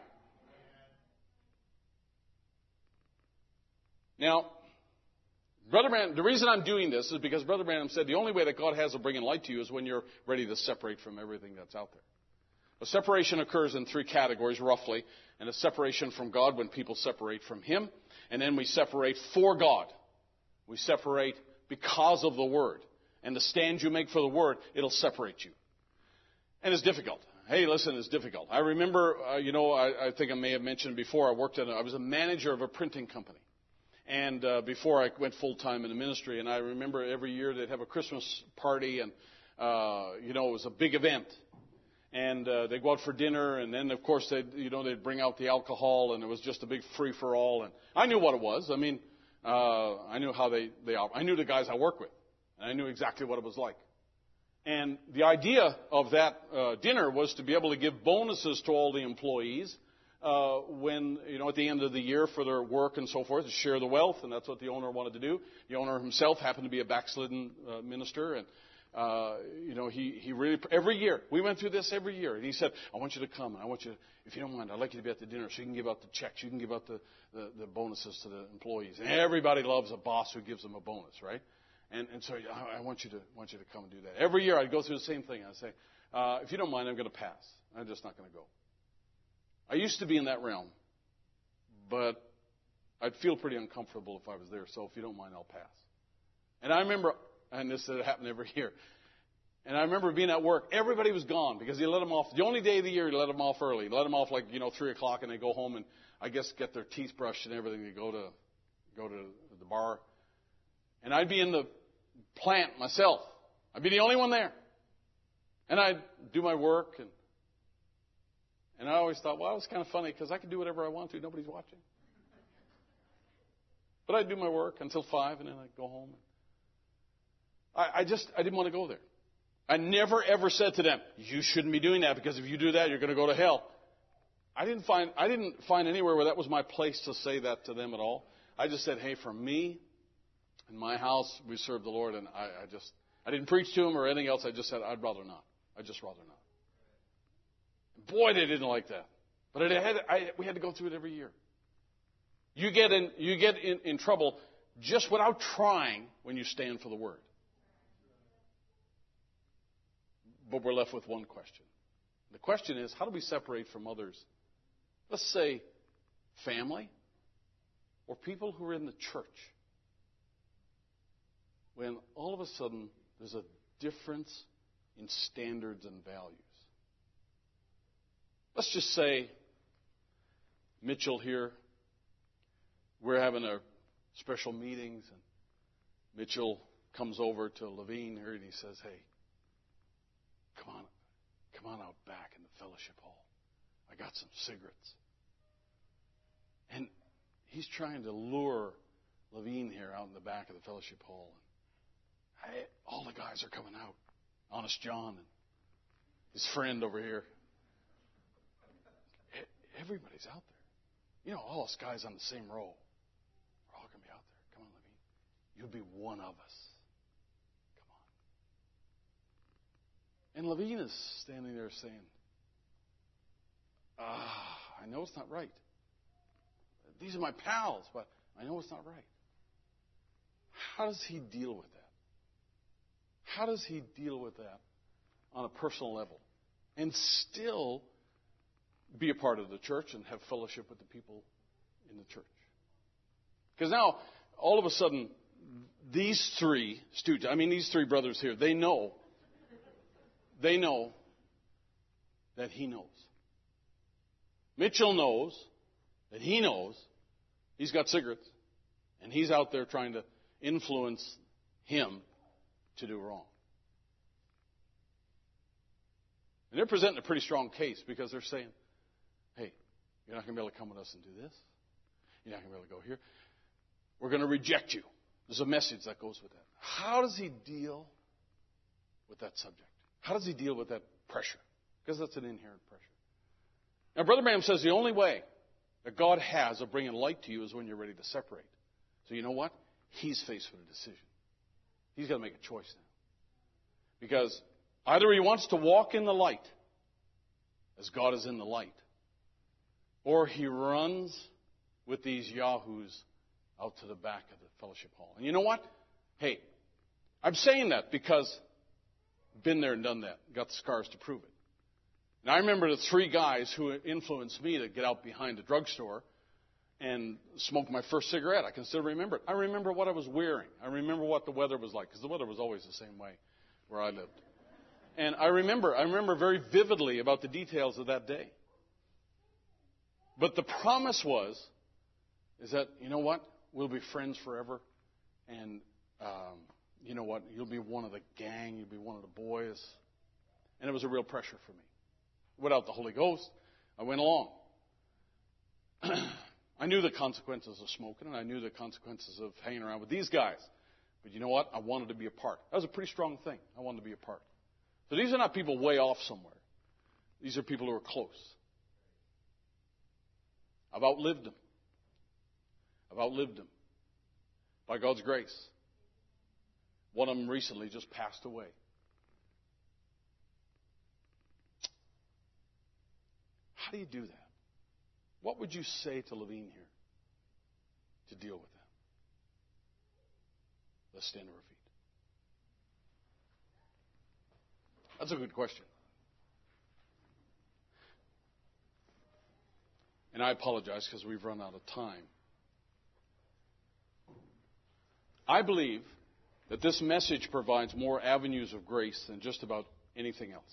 Now, Brother Branham, the reason I'm doing this is because Brother Branham said the only way that God has of bringing light to you is when you're ready to separate from everything that's out there. A separation occurs in three categories, roughly. And a separation from God when people separate from Him. And then we separate for God. We separate because of the Word. And the stand you make for the Word, it'll separate you. And it's difficult. Hey, listen, it's difficult. I remember, uh, you know, I, I think I may have mentioned before, I worked at, a, I was a manager of a printing company. And uh, before I went full-time in the ministry, and I remember every year they'd have a Christmas party, and, uh, you know, it was a big event. And uh, they'd go out for dinner, and then, of course, they'd, you know, they'd bring out the alcohol, and it was just a big free-for-all. And I knew what it was. I mean, uh, I knew how they, they I knew the guys I worked with, and I knew exactly what it was like. And the idea of that uh, dinner was to be able to give bonuses to all the employees uh, when, you know, at the end of the year for their work and so forth, to share the wealth, and that's what the owner wanted to do. The owner himself happened to be a backslidden uh, minister, and Uh, you know, he, he really, every year, we went through this every year. And he said, I want you to come, and I want you to, if you don't mind, I'd like you to be at the dinner so you can give out the checks, you can give out the, the, the bonuses to the employees. And everybody loves a boss who gives them a bonus, right? And, and so I, I want you to, want you to come and do that. Every year I'd go through the same thing. I'd say, uh, if you don't mind, I'm going to pass. I'm just not going to go. I used to be in that realm, but I'd feel pretty uncomfortable if I was there. So if you don't mind, I'll pass. And I remember, and this happened every year. And I remember being at work. Everybody was gone because he let them off. The only day of the year he let them off early. He let them off like, you know, three o'clock, and they go home and I guess get their teeth brushed and everything. They go to go to the bar. And I'd be in the plant myself. I'd be the only one there. And I'd do my work. And, and I always thought, well, it was kind of funny because I could do whatever I want to. Nobody's watching. But I'd do my work until five, and then I'd go home. I just, I didn't want to go there. I never ever said to them, you shouldn't be doing that because if you do that, you're going to go to hell. I didn't find, I didn't find anywhere where that was my place to say that to them at all. I just said, hey, for me, in my house, we serve the Lord, and I, I just, I didn't preach to them or anything else. I just said, I'd rather not. I'd just rather not. Boy, they didn't like that. But it had, I, we had to go through it every year. You get in, you get in, in trouble just without trying when you stand for the Word. But we're left with one question. The question is, how do we separate from others? Let's say family or people who are in the church. When all of a sudden there's a difference in standards and values. Let's just say Mitchell here, we're having a special meetings, and Mitchell comes over to Levine here and he says, hey, Come on, come on out back in the fellowship hall. I got some cigarettes. And he's trying to lure Levine here out in the back of the fellowship hall. And I, all the guys are coming out. Honest John and his friend over here. Everybody's out there. You know, all us guys on the same row, we're all going to be out there. Come on, Levine. You'll be one of us. Come on. And Levine is standing there saying, ah, I know it's not right. These are my pals, but I know it's not right. How does he deal with that? How does he deal with that on a personal level and still be a part of the church and have fellowship with the people in the church? Because now, all of a sudden, these three students, I mean, these three brothers here, they know, they know that he knows. Mitchell knows that he knows he's got cigarettes, and he's out there trying to influence him to do wrong. And they're presenting a pretty strong case because they're saying, hey, you're not going to be able to come with us and do this. You're not going to be able to go here. We're going to reject you. There's a message that goes with that. How does he deal with that subject? How does he deal with that pressure? Because that's an inherent pressure. Now, Brother Branham says the only way that God has of bringing light to you is when you're ready to separate. So you know what? He's faced with a decision. He's got to make a choice now. Because either he wants to walk in the light, as God is in the light, or he runs with these yahoos out to the back of the fellowship hall. And you know what? Hey, I'm saying that because I've been there and done that, got the scars to prove it. And I remember the three guys who influenced me to get out behind the drugstore and smoke my first cigarette. I can still remember it. I remember what I was wearing. I remember what the weather was like, because the weather was always the same way where I lived. And I remember, I remember very vividly about the details of that day. But the promise was, is that, you know what? We'll be friends forever. And, um, you know what? You'll be one of the gang. You'll be one of the boys. And it was a real pressure for me. Without the Holy Ghost, I went along. I knew the consequences of smoking, and I knew the consequences of hanging around with these guys. But you know what? I wanted to be a part. That was a pretty strong thing. I wanted to be a part. So these are not people way off somewhere. These are people who are close. I've outlived them. I've outlived them. By God's grace. One of them recently just passed away. How do you do that? What would you say to Levine here to deal with that? Let's stand to our feet. That's a good question. And I apologize because we've run out of time. I believe that this message provides more avenues of grace than just about anything else.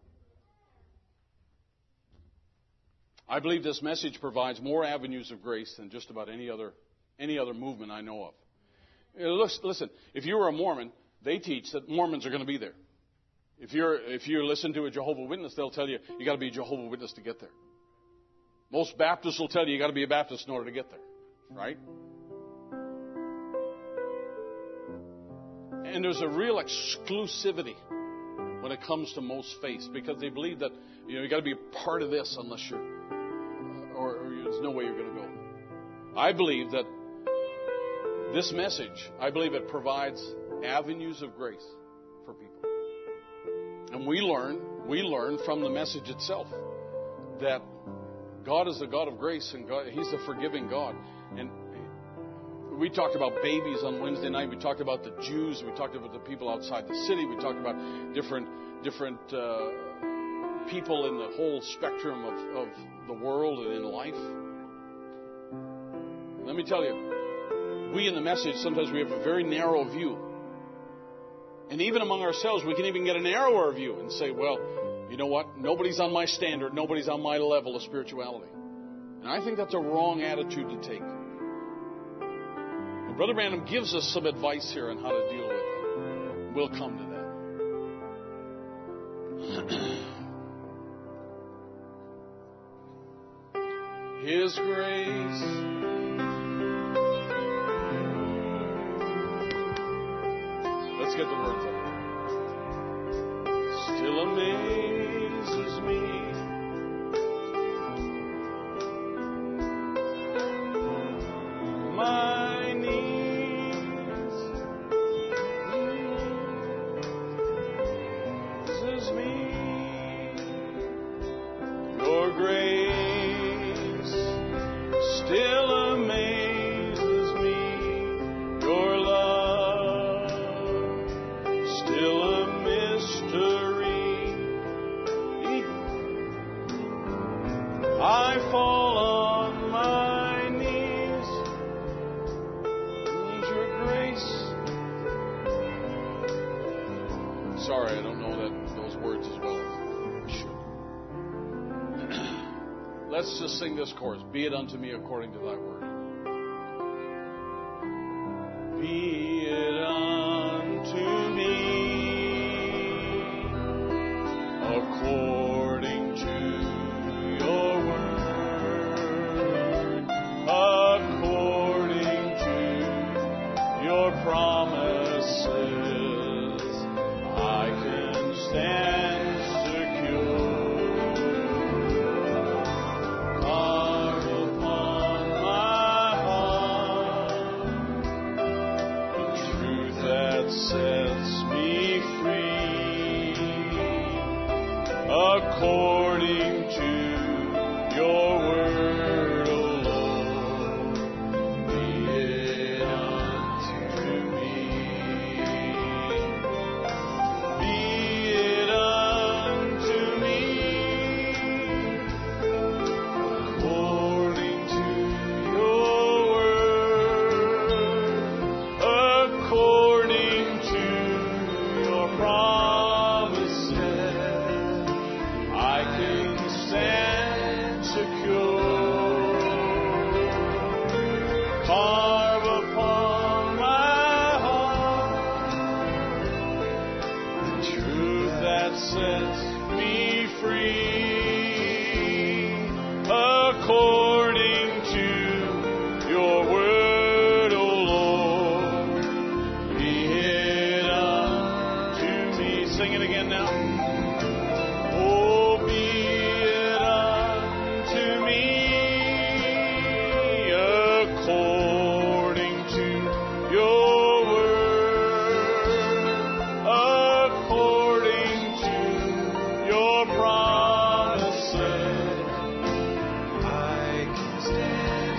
I believe this message provides more avenues of grace than just about any other any other movement I know of. Listen, if you were a Mormon, they teach that Mormons are going to be there. If you're if you listen to a Jehovah's Witness, they'll tell you you got to be a Jehovah's Witness to get there. Most Baptists will tell you you got to be a Baptist in order to get there, right? And there's a real exclusivity when it comes to most faiths because they believe that you know you got to be a part of this unless you're Or, or there's no way you're going to go. I believe that this message, I believe it provides avenues of grace for people. And we learn, we learn from the message itself that God is a God of grace and God, He's a forgiving God. And we talked about babies on Wednesday night. We talked about the Jews. We talked about the people outside the city. We talked about different different uh, people in the whole spectrum of, of the world and in life. Let me tell you, we in the message, sometimes we have a very narrow view. And even among ourselves, we can even get a narrower view and say, well, you know what? Nobody's on my standard. Nobody's on my level of spirituality. And I think that's a wrong attitude to take. And Brother Branham gives us some advice here on how to deal with it. We'll come to that. His grace let's get the words up. Still amazes me, I fall on my knees. Need your grace. Sorry, I don't know that those words as well as I should. Let's just sing this chorus. Be it unto me according to thy word. Be it unto me according to your word, according to your promises, I can stand secure. Carve upon my heart the truth that sets me free, according to your word, O Lord, be it unto me. Be it unto me, according to your word, according to your promises, I can stand secure. Carve upon my heart the truth that sets me free, according to your word, O Lord, be it unto me. Sing it again now. Oh, be it unto me according to your word, according to your promises, I can stand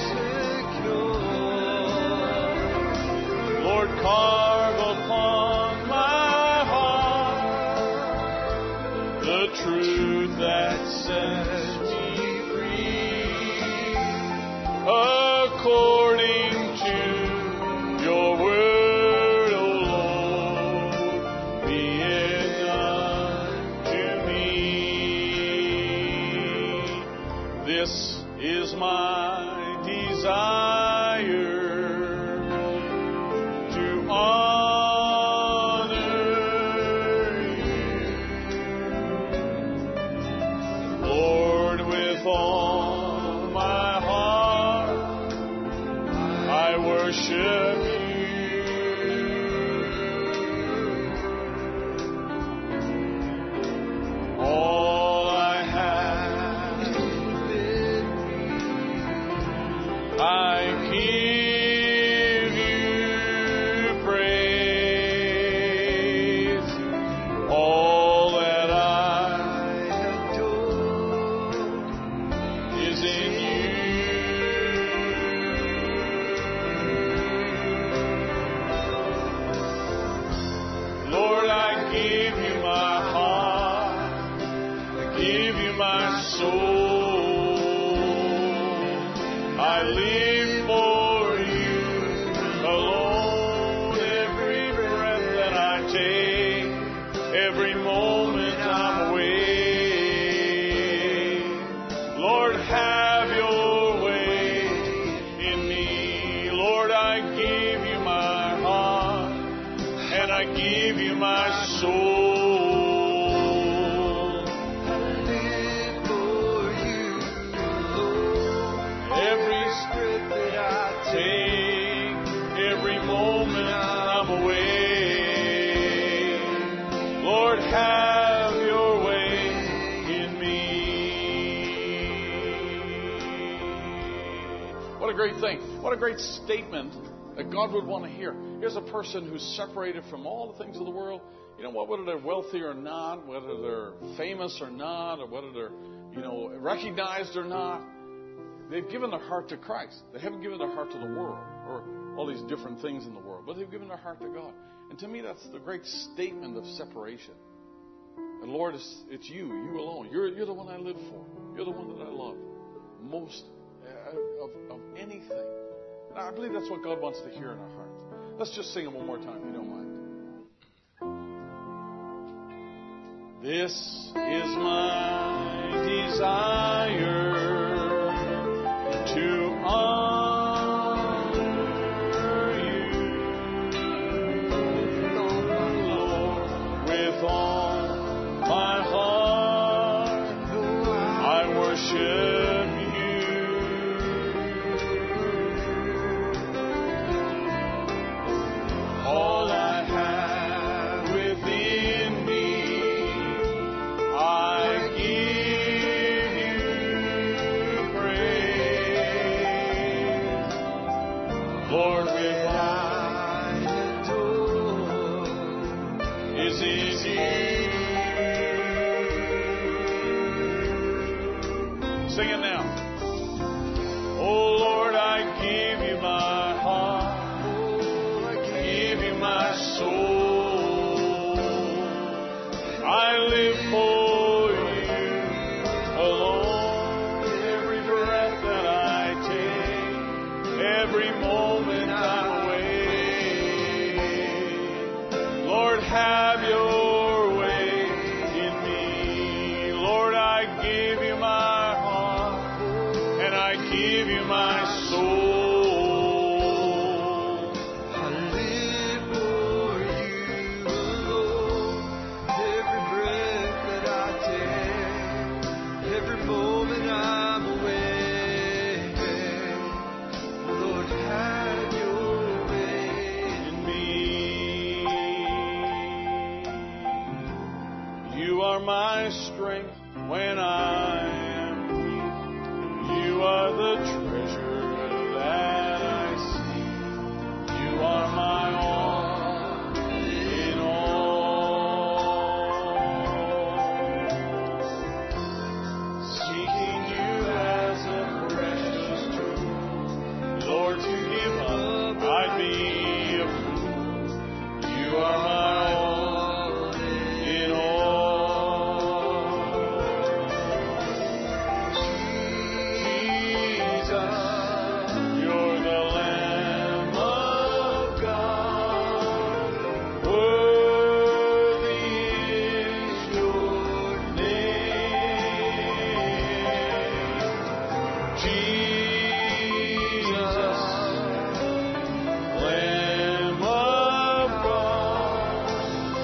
secure. Lord, carve upon my heart the truth that sets me free, according to your word, O Lord, be it unto me. This is my desire, to honor you, Lord, with all my heart, I worship you. All I have within me, I give you praise. All that I adore is in you. Lord, I give you my heart, I give you my soul. I live for you alone. Every breath that I take, every moment I'm awake. Lord, have your way in me. Lord, I give you my heart, and I give you my soul. I live for you alone. Every step that I take, every moment I'm awake. Lord, have your way in me. What a great thing. What a great statement that God would want to hear. Here's a person who's separated from all the things of the world. You know what? Whether they're wealthy or not, whether they're famous or not, or whether they're, you know, recognized or not, they've given their heart to Christ. They haven't given their heart to the world or all these different things in the world, but they've given their heart to God. And to me, that's the great statement of separation. And Lord, it's, it's you, you alone. You're, you're the one I live for. You're the one that I love. most uh, of, of anything. Now, I believe that's what God wants to hear in our hearts. Let's just sing it one more time, if you don't mind. This is my desire to honor you, Lord, with all my heart. I worship you. All I have within me, I give you praise. Lord, without is easy. Sing it now. Oh Lord, I give you my heart. I give you my soul. I live for you alone. Every breath that I take, every moment I'm awake. Lord, have your way in me. Lord, I give you my heart, and I give you my soul. I live for you alone. Every breath that I take, every moment I'm awake. Lord, have your way In me, you are my strength when I am weak. You are the treasure that I seek. You are my all in all. Seeking you as a precious jewel, Lord, to give up, I'd be a fool. You are my all in all. Jesus, you're the Lamb of God. Worthy is your name. Jesus, Lamb of God.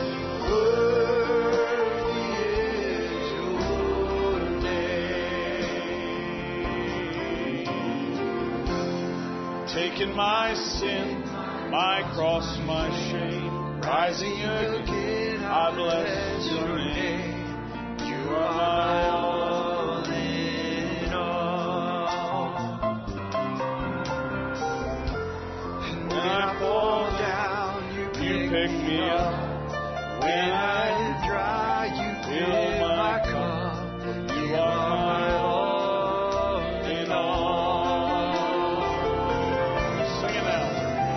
Worthy is your name. Taking my sin, my cross, my shame, rising again, I bless your name. You are my all in all. When I fall down, you pick me up. When I am dry, you fill my cup. You are my all in all. Sing it now.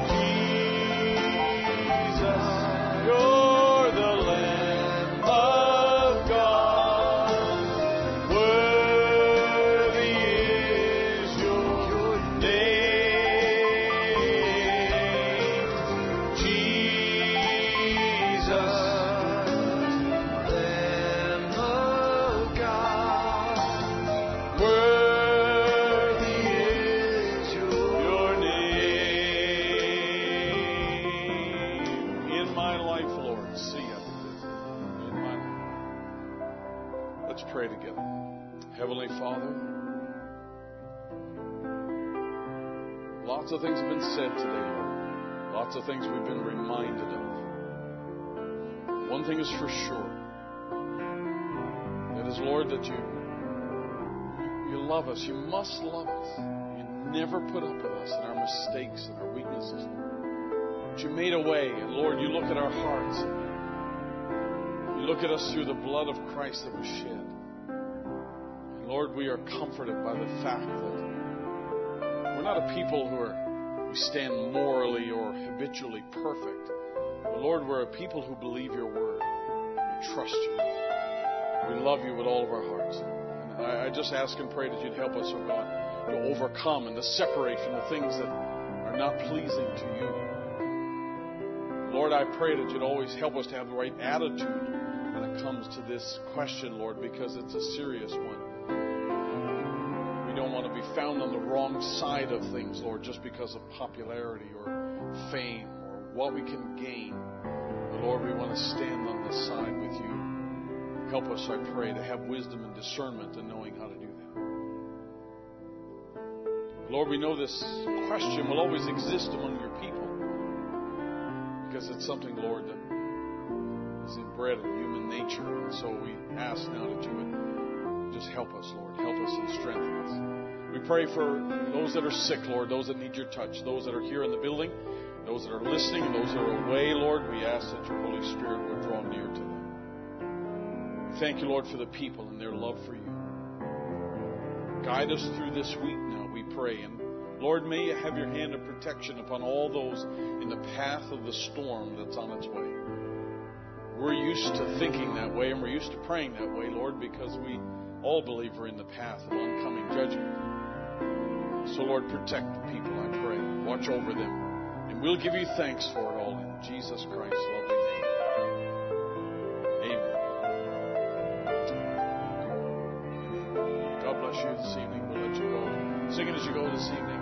Jesus, you're the Lamb of God. Worthy is your name. Jesus, Lamb of God. Worthy is your name. In my life, Lord, see it. In my life. Let's pray together. Heavenly Father, lots of things have been said today, Lord. Lots of things we've been reminded of. One thing is for sure. That is, Lord, that you, you you love us. You must love us. You never put up with us and our mistakes and our weaknesses, Lord. But you made a way, and Lord, you look at our hearts. You look at us through the blood of Christ that was shed. And Lord, we are comforted by the fact that we're not a people who are we stand morally or habitually perfect. But Lord, we're a people who believe your word. We trust you. We love you with all of our hearts. And I, I just ask and pray that you'd help us, oh God, to overcome and to separate from the things that are not pleasing to you. Lord, I pray that you'd always help us to have the right attitude when it comes to this question, Lord, because it's a serious one. We don't want to be found on the wrong side of things, Lord, just because of popularity or fame or what we can gain. But Lord, we want to stand on this side with you. Help us, I pray, to have wisdom and discernment in knowing how to do that. Lord, we know this question will always exist among your people because it's something, Lord, that is inbred in human nature. And so we ask now that you would just help us, Lord. Help us and strengthen us. We pray for those that are sick, Lord, those that need your touch, those that are here in the building, those that are listening, and those that are away, Lord. We ask that your Holy Spirit would draw near to them. We thank you, Lord, for the people and their love for you. Guide us through this week now, we pray. And Lord, may you have your hand of protection upon all those in the path of the storm that's on its way. We're used to thinking that way, and we're used to praying that way, Lord, because we all believe we're in the path of oncoming judgment. So, Lord, protect the people, I pray. Watch over them. And we'll give you thanks for it all in Jesus Christ's lovely name. Amen. God bless you this evening. We'll let you go. Sing it as you go this evening.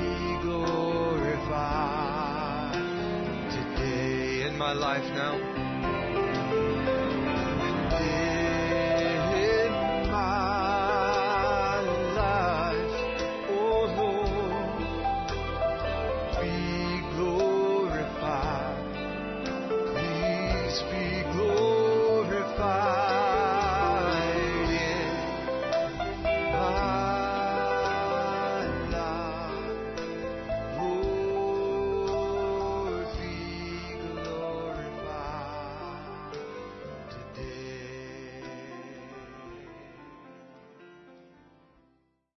Life now.